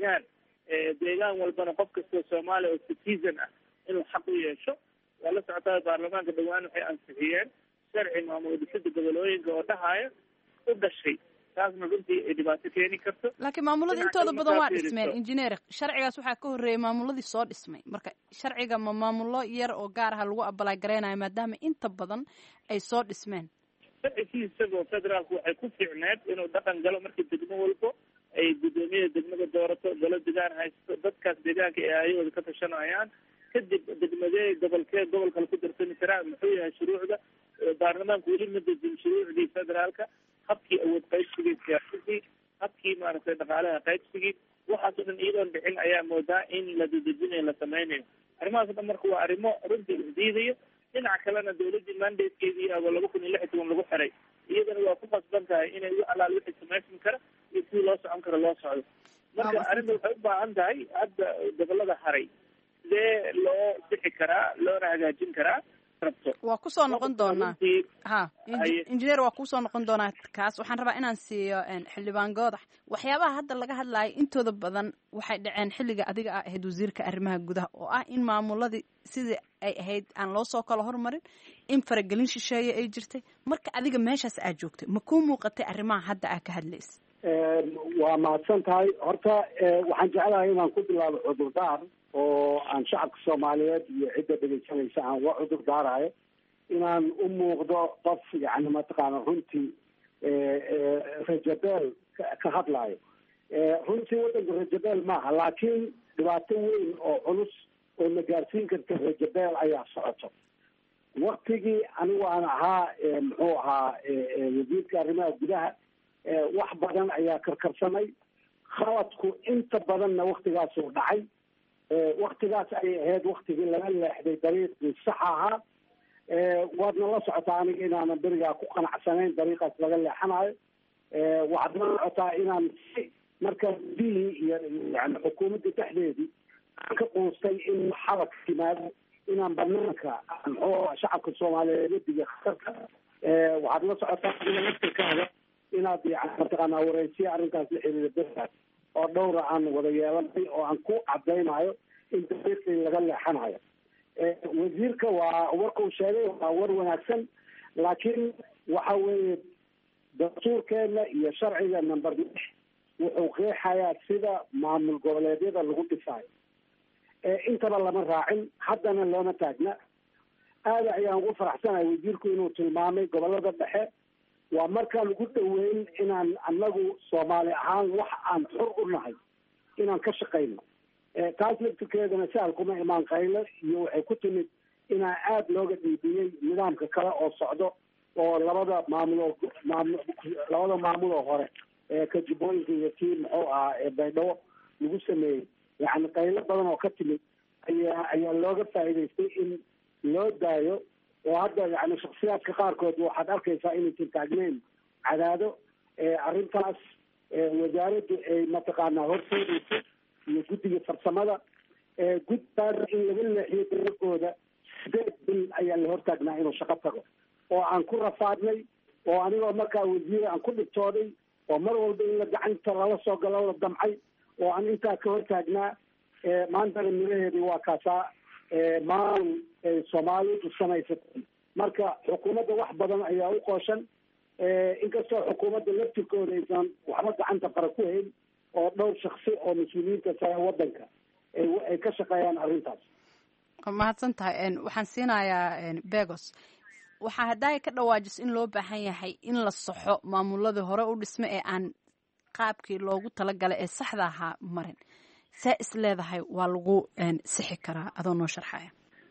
deegaan walbana qof kastoo soomaaliya oo citizen ah inuu xaq u yeesho waa la socotaa baarlamaanka dhawaan waxay ansixiyeen sharci maamul dhisida gobolooyinka oo dhahaya u dhashay taasna runtii ay dhibaato keeni karto laakiin maamulada intooda badan waa dhismeen engineer sharcigaas waxaa ka horreeyay maamuladii soo dhismay marka sharciga ma maamulo yar oo gaar aha lagu abalaay gareynayo maadaama inta badan ay soo dhismeen sharcigiisa isagoo federaalku waxay ku fiicneed inuu dhaqan galo markii degmo walbo ay gudoomiyada degmada doorato golo degaan haysto dadkaas deegaanka ay ayahooda ka tashanayaan kadib degmadee gobolkee gobol kale ku darsami karaa muxuu yahay shuruucda baarlamaanku weli ma dejin shuruucdii federaalka habkii awood qaybsigii siyaasadii habkii maaragtay dhaqaalaha qaybsigii waxaas oo dhan iyadoon dhicin ayaa moodaa in la dedejinayo la sameynayo arrimahaas o dhan marka waa arrimo runtii isdiidayo dhinaca kalena dawladdii mandatekeedii aba 2016 lagu xiray iyadana waa ku qasban tahay inay u alaal wixii samaysan kara iyo sidii loo socon karo loo socdo marka arrinta waxay u baahan tahay hadda gobolada haray sidee loo sixi karaa loona hagaajin karaa waa kusoo noqon doonaa ha engineer waa kusoo noqon doonaa kaas waxaan rabaa inaan siiyo xildhibaan goodax waxyaabaha hadda laga hadlayo intooda badan waxay dhaceen xilliga adiga ah ahayd wasiirka arrimaha gudaha oo ah in maamuladii sidii ay ahayd aan loo soo kala hormarin in faragelin shisheeye ay jirtay marka adiga meeshaas aad joogtay ma kuu muuqatay arrimaha hadda aad ka hadlaysa waa mahadsan tahay horta waxaan jeclahay inaan ku bilaabo cudurdaar oo aan shacabka soomaaliyeed iyo cidda dhegeysanaysa aan uga cudur daarayo inaan u muuqdo qof yani mataqaana runtii rajabeel ka hadlaayo. runtii waddanka rajabeel maaha, laakiin dhibaato weyn oo culus oo na gaarsiin karta rajabeel ayaa socoto. waktigii anigu aan ahaa muxuu ahaa wasiirka arrimaha gudaha, wax badan ayaa karkarsamay. khaladku inta badanna waktigaasuu dhacay. waktigaas ayay ahayd waktigii laga leexday dariiqii sax ahaa. waadna la socotaa aniga inaanan berigaa ku qanacsanayn dariiqaas laga leexanayo. waxaad la socotaa inaan marka gudihii iyo yani xukuumadda dhexdeedii aan ka quustay in xalad timaado inaan banaanka muxuu shacabka soomaaliyeed wadiga khatarka. waxaad la socotaa ina laftirkaada inaad yani mataqaanaa wareysiya arrintaas la xiriira berigaas oo dhowra aan wada yeelanay oo aan ku cadaynayo in dariiqii laga leexanayo. wasiirka waa warkuu sheegay waa war wanaagsan, laakiin waxa weeye dastuurkeena iyo sharciga number 6 wuxuu qeexayaa sida maamul goboleedyada lagu dhisaayo. intaba lama raacin, haddana looma taagna. aada ayaan ugu faraxsanahay wasiirku inuu tilmaamay gobolada dhexe waa markaa lagu dhaweyn inaan anagu soomaali ahaan wax aan xor u nahay inaan ka shaqayno. taas laftirkeedana sahal kuma imaan qayle iyo waxay ku timid inaa aada looga dhiibiyey nidaamka kale oo socdo oo labada maamuloo hore ka jubbooyinka iyo kii muxuu ahaa baydhabo lagu sameeyey. yani qaylo badan oo ka timid ayaa looga faa'iidaystay in loo daayo. oo hadda yani shaksiyaadka qaarkood waxaad arkaysaa inaysan taagneyn cadaado. arrintaas wasaaraddu ay mataqaanaa horseedayso iyo guddiga farsamada. guddaas in laga leexiyo dariiqooda 8 bil ayaa la hortaagnaa inuu shaqo tago, oo aan ku rafaadnay, oo anigoo markaa wasiir aan ku dhibtooday, oo mar walba in la gacanta lala soo galo la damcay, oo aan intaa ka hortaagnaa. maantana miraheedii waa kaasaa maamul soomaalidu samaysatay. marka xukuumadda wax badan ayaa u qooshan, inkastoo xukuumadda laftirkooda aysan waxba gacanta fara ku hayn, oo dhowr shaksi oo mas-uuliyiinta sare wadanka ay ka shaqeeyaan arrintaas. mahadsan tahay. waxaan siinayaa begos. waxaa haddaaya ka dhawaajis in loo baahan yahay in la saxo maamuladii hore u dhisme ee aan qaabkii loogu talagalay ee saxda ahaa marin. see is leedahay waa lagu sixi karaa adoo noo sharxaya?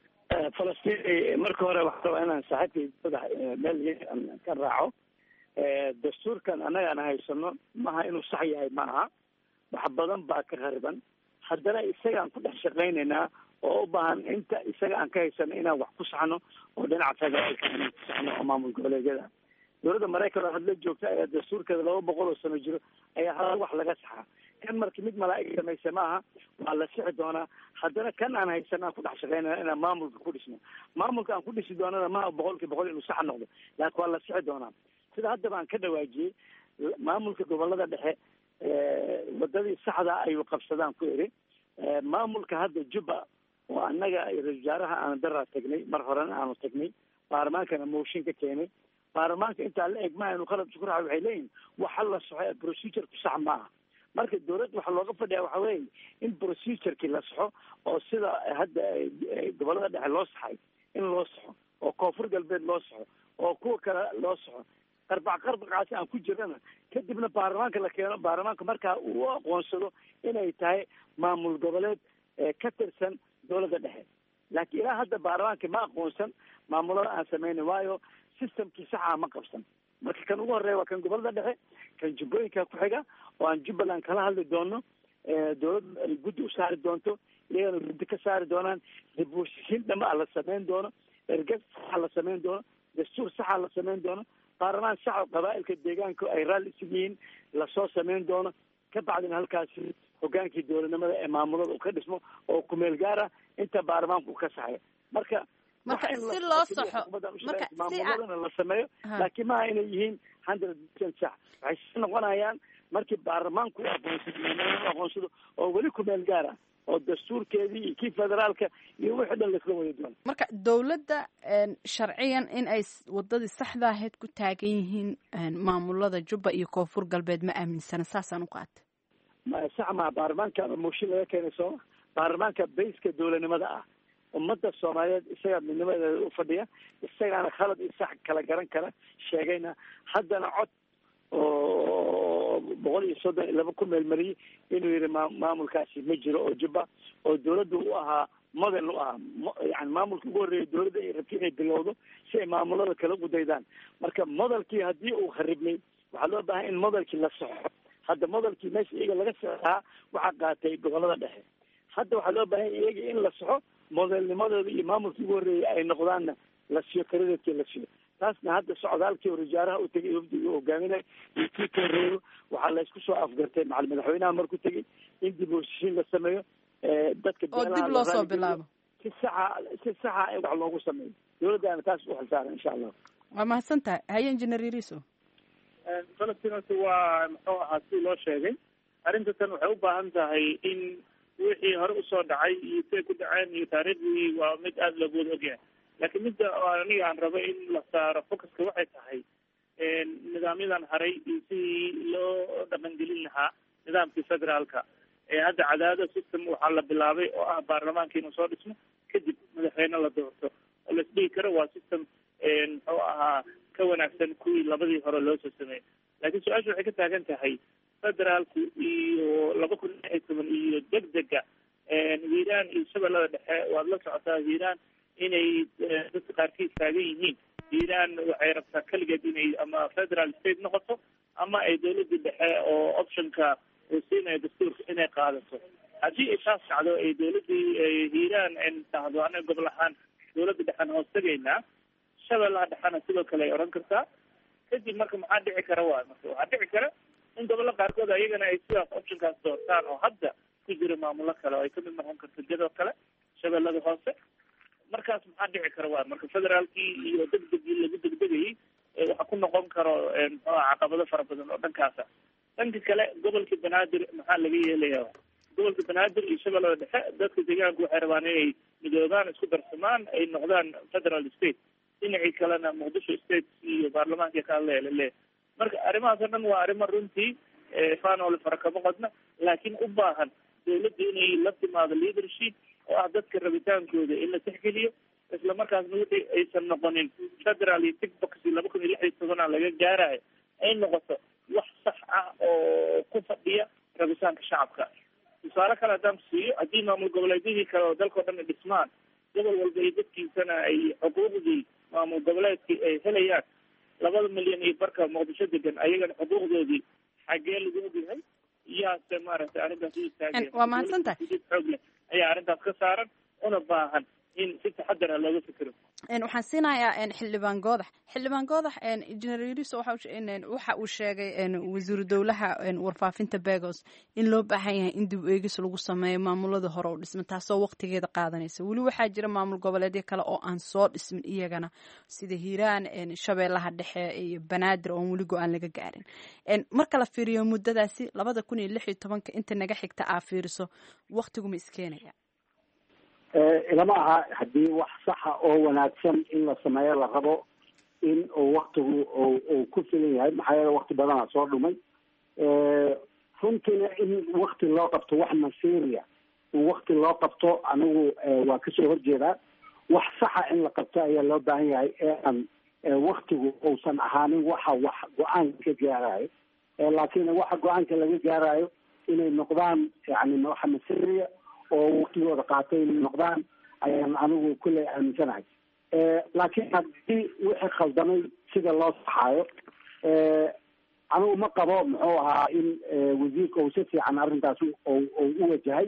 falastiin marka hore waxaa rabaa inaan saaxiibkay meel ka raaco. dastuurkan annaga aan haysano maaha inuu sax yahay ma aha, wax badan baa ka khariban. haddana isagaan ku dhex shaqaynaynaa oo u baahan inta isaga aan ka haysano inaan wax ku saxno oo dhinaca federaalka inaan ku saxno oo maamul goboleedyada. dowladda maraykan oo hadla joogta ayaa dastuurkeeda 200 oo sano jiro ayaa hal wax laga saxa. kan marka mid malaa'ig samaysa maaha, waa la sixi doonaa. haddana kan aan haysanaa ku dhex shaqaynana inaan maamulka ku dhisno. maamulka aan ku dhisi doonana maaha 100% inuu sax noqdo, laakiin waa la sixi doonaa. sida hadda baan ka dhawaajiyey maamulka gobolada dhexe wadadii saxda ayuu qabsadaan ku iri. maamulka hadda Juba oo annaga ra-iisul wasaaraha aan daraa tagnay, mar horena aanu tagnay, baarlamaankana mooshin ka keenay. baarlamaanka intaa la eg maaha inuu qalad isku raaco. waxay leeyihin waxa la soxo procedure-ku sax maaha. marka dowladda waxaa looga fadhiya waxa weeye in procedure-kii la saxo oo sida hadda gobolada dhexe loo saxay in loo saxo, oo koonfur galbeed loo saxo, oo kuwa kale loo saxo. qarbaqaasi aan ku jirana kadibna baarlamaanka la keeno. baarlamaanka markaa uu aqoonsado inay tahay maamul goboleed ka tirsan dowladda dhexe. laakiin ilaa hadda baarlamaanka ma aqoonsan maamulada aan sameynay, waayo systemkii saxa ma qabsan. marka kan ugu horeeya waa kan gobolada dhexe, kan jubbooyinka ku xiga oo aan Jubbaland kala hadli doono. dowladda ay guddi u saari doonto, iyagana guddi ka saari doonaan. dib-u-heshiisiin dhama la sameyn doono, ergad saxa la sameyn doono, dastuur saxa la sameyn doono, baarlamaan sax oo qabaa'ilka deegaanka ay raalli isugu yihiin lasoo sameyn doono. ka bacdina halkaasi hogaankii dowladnimada ee maamulada uu ka dhismo oo kumeel gaara inta baarlamaanku uu ka saxayo. marka si loo saxo maamuladana la sameeyo, laakiin maaha inay yihiin 100% sax. waxay si noqonayaan markii baarlamaanku aqoonsado oo weli kumeel gaara oo dastuurkeedii iyo kii federaalka iyo wixii dhan laisla wadi doono. marka dowladda sharciyan in ay wadadii saxda ahayd ku taagan yihiin maamulada Jubba iyo koonfur galbeed ma aaminsana. saasaan u qaatay. ma sax ma baarlamaanka mooshin laga keenay soo baarlamaanka bayska dowladnimada ah ummadda soomaaliyeed isagaa midnimadeeda u fadhiya, isagaana khalad iyo sax kala garan kara, sheegayna haddana cod oo 132 ku meelmariyey inuu yihi maamulkaasi ma jiro oo jubba, oo dawladda u ahaa model u ahaa, yani maamulka ugu horreeya dawladda ay rabtay inay bilowdo si ay maamulada kala ugu daydaan. marka modelkii haddii uu kharibmay waxaa loo baahan in modelkii la saxo. hadda modelkii meesha iyaga laga saxaa waxaa qaatay gobolada dhexe. hadda waxaa loo baahan iyaga in la saxo, modelnimadooda iyo maamulkii ugu horreeyay ay noqdaanna la siiyo, karadeedkii la siiyo. taasna hadda socdaalkii oo wasaaraha u tegay wafdiga hogaaminay iyo kii ka horreeyo waxaa la isku soo afgartay macal madaxweynaha markuu tegay in dib u heshiisiin la sameeyo, dadka oo dib loo soo bilaabo si saxa in wax loogu sameeyo. dawladdaana taas u xilsaaran insha allah. waa mahadsan tahay. haye engineer Yariso. falastinasi waa muxuu ahaa si loo sheegay, arrinta tan waxay u baahan tahay in wixii hore usoo dhacay iyo say ku dhaceen iyo taariikhdii waa mid aada loogu wada ogyahay. laakiin midda aniga aan rabo in la saaro focuska waxay tahay nidaamyadan haray iyo sidii loo dhaqangelin lahaa nidaamkii federaalka. hadda cadaado system waxaa la bilaabay oo ah baarlamaanka inuu soo dhismo kadib madaxweyne la doorto, oo la isdhihi karo waa system muxuu ahaa ka wanaagsan kuwii labadii hore loo soo sameeyey. laakiin su-aasha waxay ka taagan tahay federaalku iyo 2010 iyo degdega hiiraan iyo shabeellada dhexe. waad la socotaa hiiraan inay dadka qaarkiis taagan yihiin. hiiraan waxay rabtaa keligeed inay ama federal state noqoto ama ay dawladda dhexe oo optionka uu siinayo dastuurka inay qaadato. haddii ay taas dhacdo ay dawladdii hiiraan tahdo anaga gobol ahaan dawladda dhexena hoos tegaynaa, shabeellaha dhexena sidoo kale ay odhan kartaa. kadib marka maxaa dhici kara marka waxaa dhici kara in gobollo qaarkood ayagana ay sidaas optionkaas doortaan oo hadda ku jira maamulo kale oo ay kamid noqon karto jadoo kale shabeellada hoose. markaas maxaa dhici kara marka federaalkii iyo degdegii lagu degdegayay waxaa ku noqon karo caqabado fara badan oo dhankaasa. dhanka kale gobolka banaadir maxaa laga yeelaya? gobolka banaadir iyo shabeellada dhexe dadka deegaanku waxay rabaan inay midoobaan, isku darsamaan, ay noqdaan federal state. dhinacii kalena muqdisho state iyo baarlamaanka ka hadlaya. marka arrimahaas o dhan waa arrimo runtii faanole fara kama qodna, laakiin u baahan dawladda inay la timaado leadership oo ah dadka rabitaankooda in la tixgeliyo, isla markaasna wixii aysan noqonin federal iyo ticbox 2016 laga gaarayo ay noqoto wax sax ah oo ku fadhiya rabitaanka shacabka. tusaale kale haddaan siiyo, haddii maamul goboleedyadii kale oo dalka o dhan dhismaan, gobol walba iyo dadkiisana ay xuquuqdii maamul goboleedkii ay helayaan, 2 milyan iyo barka muqdisho degan ayagana xuquuqdoodii xaggee lagu ogyahay? iyaase maaragtay arrintaas u istaageen. waa mahadsantahay. xoog leh ayaa arrintaas ka saaran, una baahan in si taxadar ah looga fikiro. waxaan siinayaa xildhibaan goodax. xildhibaan goodax, engineer Yariso waxa uu sheegay wasiiru dowlaha warfaafinta Begos in loo baahan yahay in dib u eegis lagu sameeyo maamulada hore u dhisman, taasoo waqtigeeda qaadanaysa. weli waxaa jira maamul goboleedyo kale oo aan soo dhismin iyagana, sida hiiraan, shabeellaha dhexe iyo banaadir oon weli go-aan laga gaarin. marka la fiiriyo muddadaasi 2016 inta naga xigta aa fiiriso, waqtiguma iskeenaya? ilama aha haddii wax saxa oo wanaagsan in la sameeyo la rabo in uu waktigu uu ku filan yahay, maxaa yeele wakti badanaa soo dhumay. runtiina in wakti loo qabto wax masiiriya, in wakti loo qabto anigu waa kasoo horjeedaa. wax saxa in la qabto ayaa loo baahan yahay, ee aan waktigu uusan ahaanin waxa wax go-aanka ka gaarayo, laakiin waxa go-aanka laga gaarayo inay noqdaan yani waxa masiiriya oo waktigooda qaatay inay noqdaan ayaan anigu kulley aaminsanahay. laakiin haddii wixii khaldamay sida loo saxaayo, anigu ma qabo muxuu ahaa in wasiirka uu si fiican arrintaas u wajahay.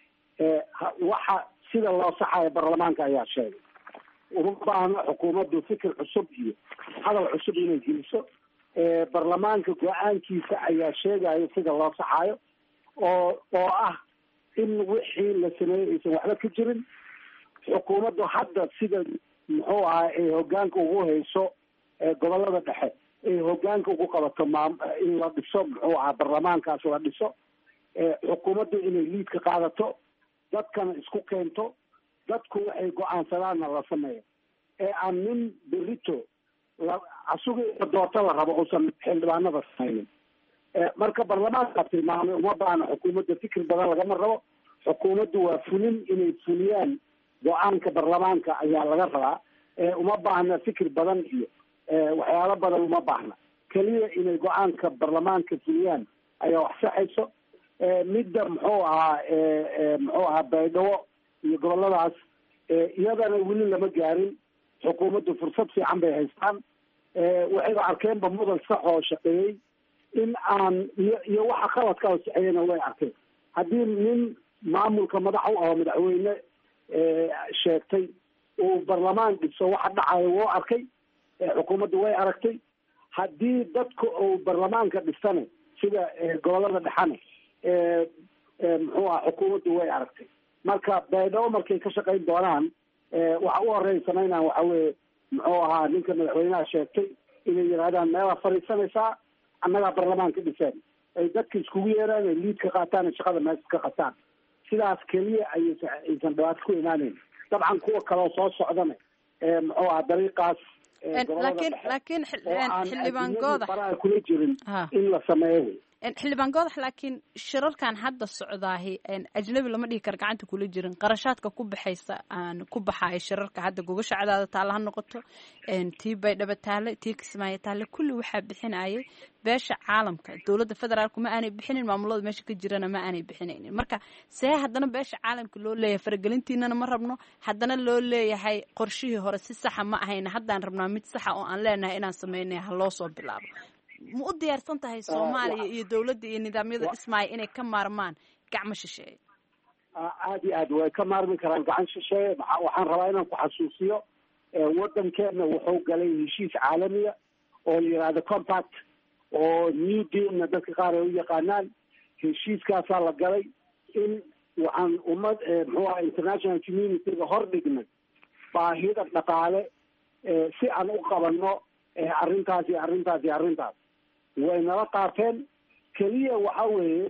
waxa sida loo saxaayo baarlamaanka ayaa sheegay. uma baahno xukuumaddu fikir cusub iyo hadal cusub inay geliso. baarlamaanka go-aankiisa ayaa sheegayo sida loo saxaayo, oo ah in wixii la sameeyey aysan waxba ka jirin. xukuumaddu hadda sida muxuu ahaa ay hogaanka ugu hayso gobolada dhexe, ay hogaanka ugu qabato in la dhiso muxuu ahaa baarlamaankaas la dhiso, xukuumaddu inay liid ka qaadato, dadkana isku keento, dadku waxay go-aansadaanna la sameeyo, ee aan nin berito asuga doorto la rabo uusan xildhibaanada sameynin. marka baarlamaanka tilmaamay uma baahna xukuumadda fikir badan lagama rabo. xukuumaddu waa fulin, inay fuliyaan go-aanka baarlamaanka ayaa laga rabaa. Uma baahna fikir badan iyo waxyaalo badan uma baahna, keliya inay go-aanka baarlamaanka fuliyaan ayaa wax saxayso. midda muxuu ahaa baydhabo iyo goboladaas iyadana weli lama gaarin. xukuumaddu fursad fiican bay haystaan. waxayba arkeenba mudal sax oo shaqeeyey in aan iyo waxa qaladka oo saxeeyana way arkeen. haddii nin maamulka madax u aho madaxweyne sheegtay uu baarlamaan dhiso waxa dhacayo wuu arkay, xukuumaddu way aragtay. haddii dadka uu baarlamaanka dhistane sida gobolada dhexane muxuu aha xukuumaddu way aragtay. marka baydhabo markay ka shaqayn doonaan waxa u horeeya samaynaan waxa weeye muxuu ahaa ninka madaxweynaha sheegtay inay yidhahdaan meelaa fadhiisanaysaa, annagaa baarlamaanka dhiseen, ay dadka iskugu yeeraan, ay liid ka qaataan, ay shaqada meesha ka qataan. sidaas keliya aysan dhibaato ku imaaneyn. dabcan kuwa kaleo soo socdana muxuu ahaa dariiqaas laakiin xildhibaan goodax faraha kula jirin in la sameeyo. xildhibaan goodax laakiin shirarkan hadda socdaahi ajnabi lama dhihi kara gacanta kula jirin. qarashaadka ku baxaysa ku baxaaya shirarka hadda gogasha cadaada taalla ha noqoto, tii baydhabo taale, tii kismaayo taale, kulli waxaa bixinayay beesha caalamka. dowladda federaalku ma aanay bixinin, maamulada meesha ka jirana ma aanay bixinaynin. marka see haddana beesha caalamka loo leeyahay faragelintiinana ma rabno, haddana loo leeyahay qorshihii hore si saxa ma ahayna haddaan rabnaa mid saxa oo aan leenahay inaan sameynay ha loo soo bilaabo. ma u diyaarsan tahay soomaaliya iyo dowladda iyo nidaamyada dhismaaya inay ka maarmaan gacmo shisheeye? aad iyo aad way ka maarmi karaan gacan shisheeye. waxaan rabaa inaan ku xasuusiyo wadankeena wuxuu galay heshiis caalamiya oo la yihahdo compact oo new dealna dadka qaar ay u yaqaanaan. heshiiskaasaa la galay in waxaan ummad muxuu aha international communityga hor dhignay baahida dhaqaale si aan u qabanno arrintaas iyo arrintaas iyo arrintaas. way nala qaateen. keliya waxa weeye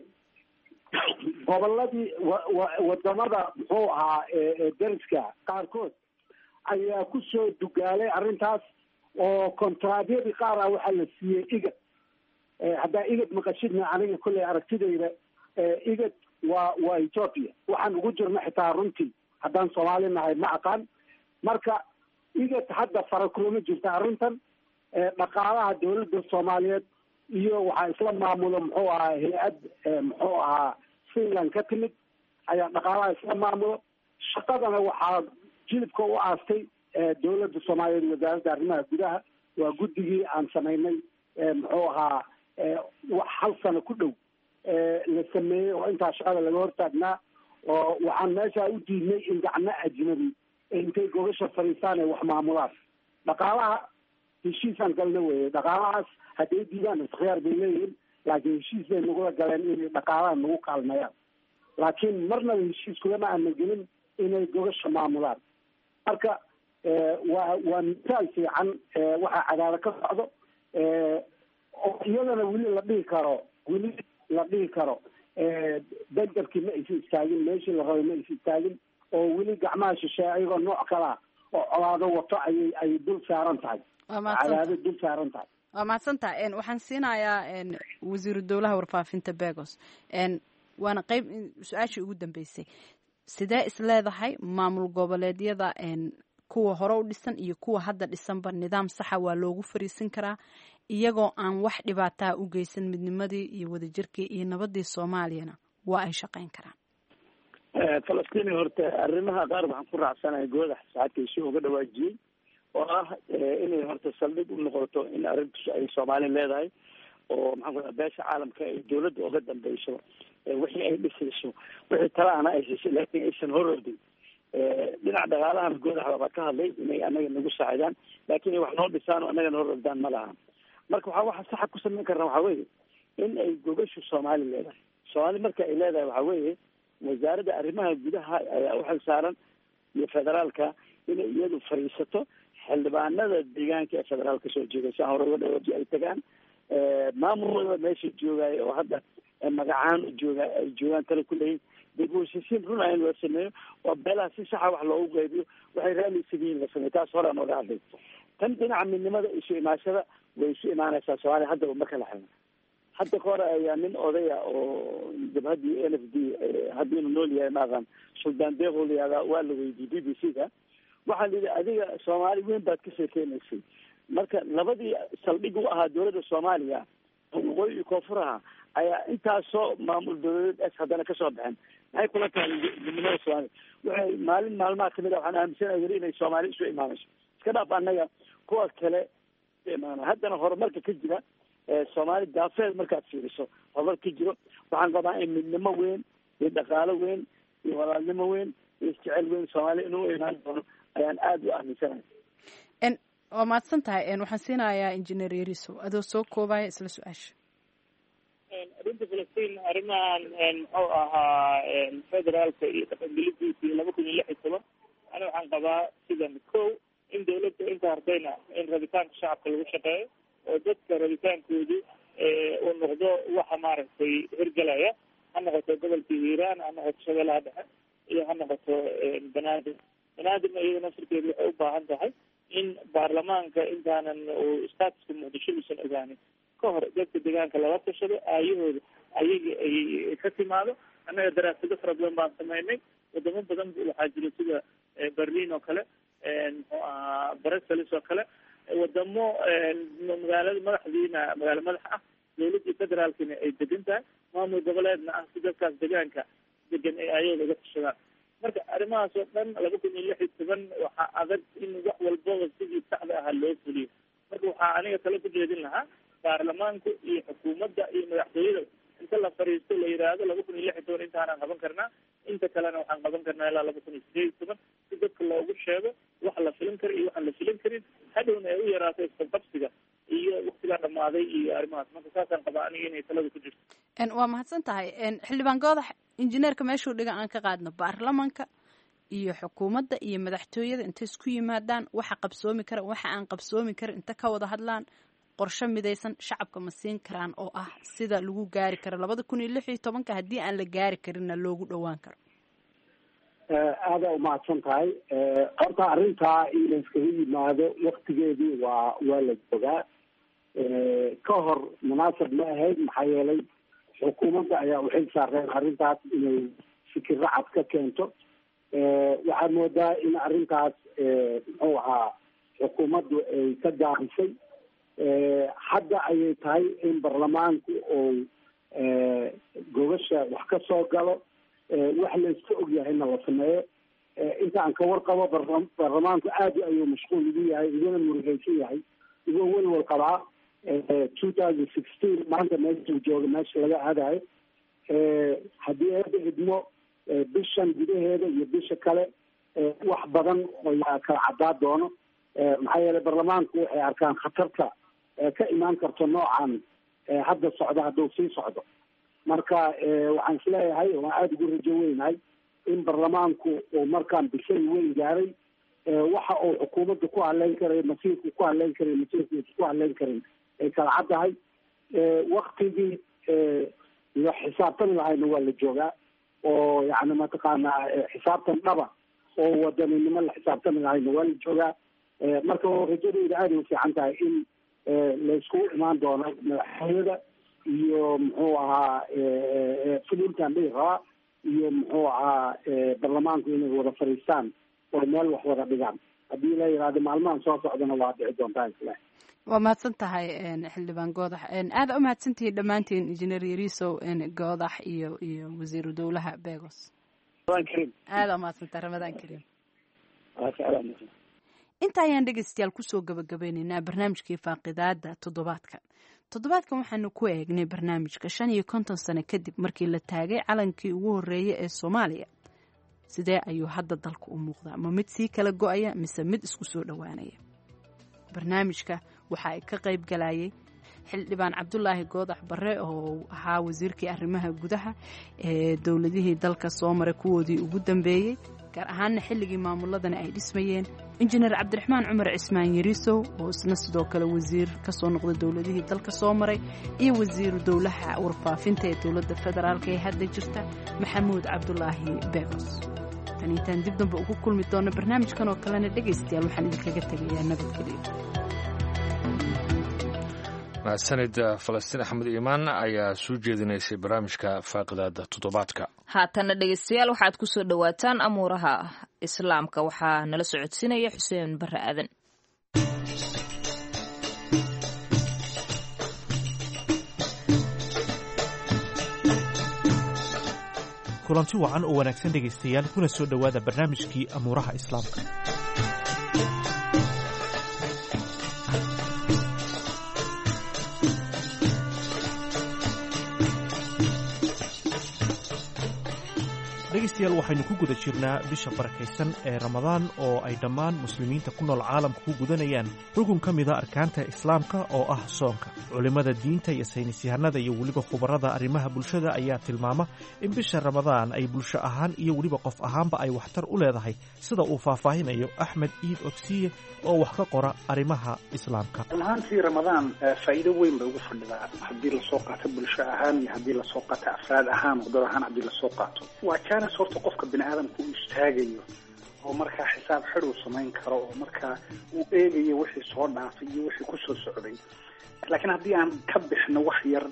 goboladii wadamada muxuu ahaa dariska qaarkood ayaa ku soo dugaalay arrintaas oo kontraadyadii qaar ah waxaa la siiyey igad. haddaa igad maqashidna aniga kolley aragtidayda igad waa Ethiopia. waxaan ugu jirna xitaa runtii haddaan Soomaali nahay ma aqaan. marka igad hadda fara kulama jirta arrintan. dhaqaalaha dowladda Soomaaliyeed iyo waxaa isla maamulo muxuu ahaa hay-ad muxuu ahaa Finland ka timid ayaa dhaqaalaha isla maamulo. shaqadana waxaa jilibka u aastay dowladda Soomaaliyeed, wasaaradda arrimaha gudaha. waa guddigii aan samaynay muxuu ahaa wax hal sano ku dhow la sameeyey oo intaa shaqada laga hortaagnaa. oo waxaan meesha u diidnay in gacno ajnabi intay gogasha fadhiistaan ay wax maamulaan. dhaqaalaha heshiisaan galna weeye. dhaqaalahaas hadday diidaan iskhiyaar bay leeyihiin, laakiin heshiis bay nagula galeen inay dhaqaalaha nagu kaalmeeyaan. laakiin marnaba heshiis kulama aana gelin inay gogasha maamulaan. marka waa misaal fiican waxaa cadaalo ka socdo oo iyadana weli la dhihi karo benderkii ma aysa istaagin, meeshii la rabay ma aysa istaagin, oo weli gacmaha shisheeye ayagoo nooc kalaa oo colaado wato ayay dul saaran tahay, cadaado dul saaran tahay. waa mahadsantaha. waxaan siinayaa wasiiru dowlaha warfaafinta Begos. waana qayb su-aashii ugu dambeysay. sidee isleedahay maamul goboleedyada kuwa hore u dhisan iyo kuwa hadda dhisanba nidaam saxa waa loogu fariisin karaa iyagoo aan wax dhibaataa u geysan midnimadii iyo wadajirkii iyo nabadii Soomaaliyana waa ay shaqayn karaan? Falastiin horta arrimaha qaar waxaan ku raacsanahay goodax saacadkiisii uga dhawaajiyey oo ah inay horta saldhig u noqoto in arrintu ay Soomaali leedahay oo maxaan ku beesha caalamka ay dowladda uga dambeyso wixii ay dhisayso wixii talaana ay siisay laakiin aysan horordin. dhinaca dhaqaalahan goodax baa ka hadlay inay anaga nagu saacidaan laakiin wax noo dhisaan oo anaga noo hordaan ma laha. marka waxa saxa ku sameyn karna waxa weeye in ay gogashu Soomaali leedahay. Soomaali marka ay leedahay waxa weeye wasaaradda arrimaha gudaha ayaa u xilsaaran iyo federaalka inay iyadu fariisato xildhibaanada deegaanka ee federaalka soo jeeda si hore uga dhawaajiyay ay tagaan maamulada meesha joogay oo hadda magacaan ay joogaan kale ku leeyihiin degmooyinka run ah in loo sameeyo oo beelaha si sax ah wax loogu qaybiyo waxay raali sibiin la sameeyo. taas hore aan oga hadlay. tan dhinaca midnimada isu imaashada way isu imaanaysaa Soomaaliya hadda ma kala xirna. hadda ka hore ayaa nin odaya oo jabhaddii n f d haddii inuu nool yahay maaqan suldaan deeqo la yihahdaa waa la weydiiyey b b c da waxaa la yidhi adiga soomaali weyn baad ka sheekeynaysay marka labadii saldhig u ahaa dowladda soomaaliya waqooyi iyo koonfuraha ayaa intaasoo maamul dowladeed haddana kasoo baxeen maxay kula tahay midnimada soomaaliya waxay maalin maalmaha kamid a waxaan aaminsanahay weli inay soomaali isu imaanayso iska dhaaf annaga kuwa kale imaana haddana horumarka ka jira soomaali daafeed markaad fiiriso horumar ka jiro waxaan qabaa in midnimo weyn iyo dhaqaalo weyn iyo walaalnimo weyn iyo isjecel weyn soomaaliya inuu imaan doono ayaan aada u aaminsanahay waa mahadsan tahay waxaan siinayaa injineer yariso adoo soo koobaya isla su-aasha arrinta falastiin arrimahan muxuu ahaa federaalka iyo dhaqangelintiisa iyo 2016 ani waxaan qabaa sidan kow in dawladda inta hardayna in rabitaanka shacabka lagu shaqeeyo oo dadka rabitaankoodu uu noqdo waxa maaragtay hirgelaya ha noqoto gobolka hiiraan ha noqoto shabeellaha dhexe iyo ha noqoto banaadir iyada nafsirkeedu waxay u baahan tahay in baarlamaanka intaanan uu statuska muqdisho uusan ogaanin ka hor dadka deegaanka lala tashado aayahooda ayaga ay ka timaado annaga daraasado fara badan baan sameynay wadamo badan waxaa jira sida berlin oo kale muxuu ahaa brussels oo kale wadamo magaalada madaxdiina magaalo madax ah dawladii federaalkina ay degan tahay maamul goboleedna ah si dadkaas deegaanka degan ay ayagooda uga tashadaan marka arrimahaas oo dhan 2016 waxaa adag in wax walbaba sidii saxda ahaa loo fuliyo marka waxaa aniga talo ku jeedin lahaa baarlamaanku iyo xukuumadda iyo madaxtooyada inta la fariisto la yidhaahdo 2016 intaanaan qaban karnaa inta kalena waxaan qaban karnaa ilaa 2018 si dadka loogu sheego wax la filin karo iyo waxaan la filin karin hadhowna ay u yaraato isqabqabsiga iyo waktigaa dhammaaday iyo arrimahaas marka saasaan qabaa aniga inay talada ku jirto waa mahadsan tahay xildhibaan goodax injineerka meeshuu dhiga aan ka qaadno baarlamaanka iyo xukuumadda iyo madaxtooyada intay isku yimaadaan waxa qabsoomi kara waxa aan qabsoomi karin inta ka wada hadlaan qorshe midaysan shacabka ma siin karaan oo ah sida lagu gaari karo 2016 haddii aan la gaari karinna loogu dhowaan karo aada umahadsan tahay horta arrintaa in la iskaga yimaado waktigeedii waa la joogaa ka hor munaasab ma ahayd maxaa yeelay xukuumadda ayaa uxil saareen arrintaas inay fikirro cad ka keento waxaad moodaa in arrintaas muxuu ahaa xukuumaddu ay ka daarisay hadda ayay tahay in baarlamaanku uu gogasha wax ka soo galo wax la iska ogyahayna la sameeyo inta aan ka warqabo baarlamaanku aad ayuu mashquul ugu yahay iguna murugeysan yahay igoo welwal qabaa 2016 maanta meeshuu jooga meesha laga aadayo haddii eeda idmo bishan gudaheeda iyo bisha kale wax badan ayaa kala caddaa doono maxaa yeelay baarlamaanku waxay arkaan khatarta ka imaan karto noocan hadda socda hadduu sii socdo marka waxaan isleeyahay waan aada ugu rajo weynahay in baarlamaanku uu markaan bishay weyn gaaray waxa uu xukuumadda ku hadleyn karay masiirku ku hadleyn karay masiirkiisa ku hadleyn karin ay kala caddahay waktigii la xisaabtami lahayna waa la joogaa oo yani mataqaanaa xisaabtan dhaba oo wadaninimo la xisaabtami lahayna waa la joogaa marka rajadeyda aada u fiican tahay in la iskugu imaan doono madaxtooyada iyo muxuu ahaa fulintan dhihi rabaa iyo muxuu ahaa baarlamaanku inay wada fadhiistaan oo meel wax wada dhigaan haddii la yidhaahdo maalmahan soo socdana waa dhici doontaa isle waa mahadsan tahay xildhibaan goodax aada u mahadsantihiin dhammaantiin injineer yarisow goodax iyo wasiiru dowlaha begos aada umahadsan tahay ramadaan kariim inta ayaan dhegeystayaal kusoo gabagabeyneynaa barnaamijkii faaqidaada toddobaadkan waxaanu ku eegnay barnaamijka 55 sano kadib markii la taagay calankii ugu horeeyay ee soomaaliya sidee ayuu hadda dalka u muuqdaa ma mid sii kala go-aya mise mid isku soo dhowaanaya barnaamijka waxa ay ka qayb galayay xildhibaan cabdulaahi goodax barre oo ahaa wasiirkii arrimaha gudaha ee dowladihii dalka soo maray kuwoodii ugu dambeeyey gaar ahaanna xilligii maamuladana ay dhismayeen injineer cabdiraxmaan cumar cismaan yarisow oo isna sidoo kale wasiir ka soo noqday dowladihii dalka soo maray iyo wasiiru dowlaha warfaafinta ee dowladda federaalk ee hadda jirta maxamuud cabdulaahi begos tan intaan dib dambe ugu kulmi doono barnaamijkan oo kalena dhegaystayaal waxaan idinkaga tegayaa nabadgelyo mahadsanid falastiin axmed iimaan ayaa soo jeedinaysay barnaamijka faaqidaada toddobaadka. haatana dhegeystayaal waxaad ku soo dhowaataan amuuraha islaamka waxaa nala socodsiinaya xuseen bare aadan. kulanti wacan oo wanaagsan dhegaystayaal kuna soo dhowaada barnaamijkii amuuraha islaamka. dhegaystayaal waxaynu ku guda jirnaa bisha barakaysan ee ramadaan oo ay dhammaan muslimiinta ku nool caalamka ku gudanayaan rukun ka mida arkaanta islaamka oo ah soonka. culimmada diinta iyo saynisyahanada iyo weliba khubarada arrimaha bulshada ayaa tilmaama in bisha ramadaan ay bulsho ahaan iyo weliba qof ahaanba ay waxtar u leedahay, sida uu faahfaahinayo axmed iid ogsiye oo wax ka qora arrimaha islaamka. run ahaantii ramadaan faa'iido weyn bay ugu fadhidaa haddii lasoo qaato bulsho ahaan iyo haddii lasoo qaato afraad ahaan dad ahaan haddii lasoo qaato. waa jaanis horta qofka bini aadamku uu istaagayo oo markaa xisaab xid uu samayn karo oo markaa uu eegayo wixii soo dhaafay iyo wixii kusoo socday. laakiin haddii aan ka bixno wax yar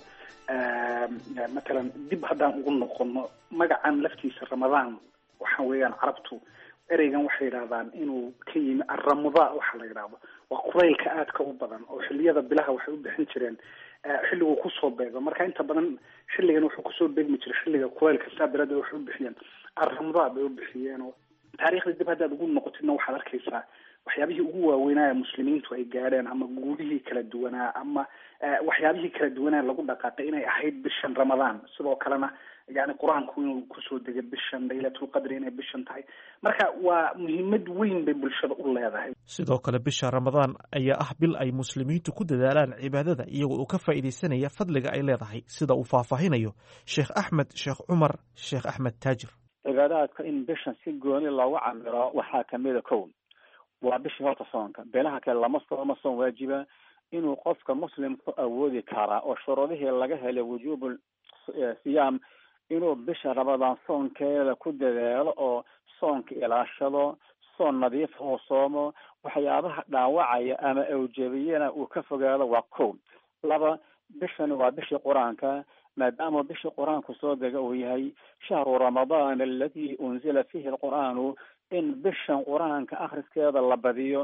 matalan dib haddaan ugu noqono magacan laftiisa ramadaan waxa weeyaan carabtu ereygan waxay yidhahdaan inuu ka yimi arramuda waxa la yidhaahdo waa quraylka aadka u badan oo xilliyada bilaha waxay u bixin jireen xilliguu kusoo beego. marka inta badan xilligan wuxuu kusoo beegmi jiray xilliga quraylka saa daraaddeed waxay u bixiyeen arramuda bay u bixiyeen. oo taariikhda dib haddaad ugu noqotidna waxaad arkaysaa waxyaabihii ugu waaweynaa muslimiintu ay gaadheen ama guulihii kala duwanaa ama waxyaabihii kala duwanaa lagu dhaqaaqay inay ahayd bishan ramadaan. sidoo kalena yani qur-aanku inuu kusoo degay bishan laylatulqadri inay bishan tahay. marka waa muhiimad weyn bay bulshada u leedahay. sidoo kale bisha ramadaan ayaa ah bil ay muslimiintu ku dadaalaan cibaadada iyagoo uu ka faa'iidaysanaya fadliga ay leedahay, sida uu faahfaahinayo sheekh cumar sheekh axmed taajir. cibaadaadka in bishan si gooni loogu camiro waxaa kamida kow waa bishii horta soonka. beelaha kale lama sooma soon waajiba inuu qofka muslimku awoodi karaa oo shuruudihii laga helay wujuubul siyaam inuu bisha ramadaan soonkeeda ku dadaalo oo soonka ilaashado, soon nadiif uu soomo, waxyaabaha dhaawacaya ama awjabiyana uu ka fogaado waa kow. laba, bishani waa bishii qur-aanka maadaama bishii qur-aanku soo dega uu yahay shahru ramadaan aladi unzila fiihi alqur'aanu, in bishan qur-aanka akhriskeeda la badiyo.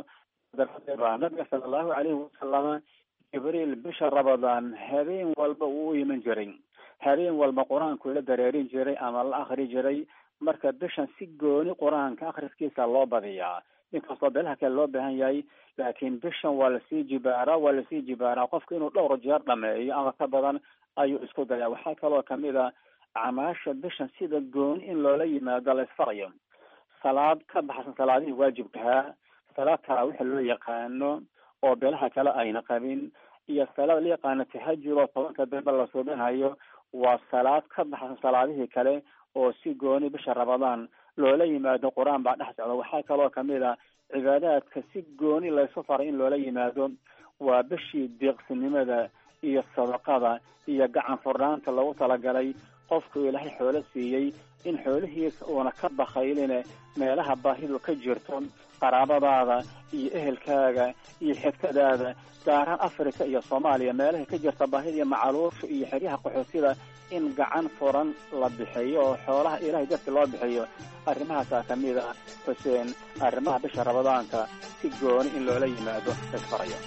nabiga sala allahu calayhi wasalama jibriil bisha ramadaan habeen walba uu u iman jiray, habeen walba qur-aanku la dareerin jiray ama la akhri jiray. marka bishan si gooni qur-aanka akhriskiisa loo badiyaa, inkastoo beelaha kale loo baahan yahay, laakiin bishan waa lasii jibaaraa qofka inuu dhowr jeer dhameeyo ama ka badan ayuu isku dayaa. waxaa kaloo kamid a acmaasha bishan sida gooni in loola yimaado la isfarayo. salaad ka baxsan salaadihii waajibkahaa, salaad taraawiix loo yaqaano oo beelaha kale ayna qabin, iyo salaad la yaqaano tahajud oo 10 dambe la suubinayo, waa salaad ka baxsan salaadihii kale oo si gooni bisha ramadaan loola yimaado. qur-aan baa dhex socda. waxaa kaloo kamid a cibaadaadka si gooni laysu faray in loola yimaado waa bishii deeqsinimada iyo sadaqada iyo gacan furnaanta lagu talagalay qofku ilaahay xoolo siiyey in xoolihiisa uuna ka bakayline meelaha baahidu ka jirto qaraabadaada iyo ehelkaaga iyo xigtadaada gaar ahaan Afrika iyo Soomaaliya meelaha ka jirta baahida iyo macaluusha iyo xiriyaha qaxootiga in gacan furan la bixiyo oo xoolaha ilaahay dadka loo bixiyo. arrimahaas kamid ah xuseen arrimaha bisha ramadaanka si gooni in loola yimaado isfarayo.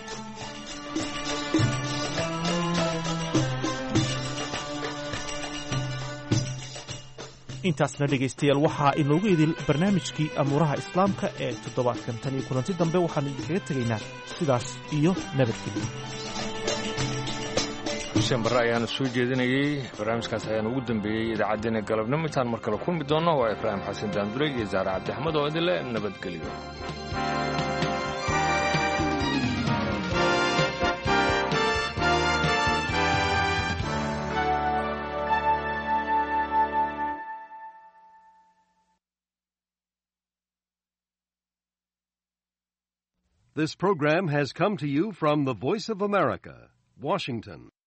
intaasna dhegaystayaal waxaa inoogu idil barnaamijkii amuuraha islaamka ee toddobaadkan. tan iyo kulanti dambe waxaanu idinkaga tegaynaa sidaas iyo nabadgelyo. xuseen barre ayaana soo jeedinayey barnaamijkaas ayaana ugu dambeeyey idaacaddeenna galabnimo. intaan mar kale kulmi doonno waa ibraahim xasan daandure iyo zaare cabdi axmed oo idin leh nabadgelyo. This program has come to you from the Voice of America, Washington.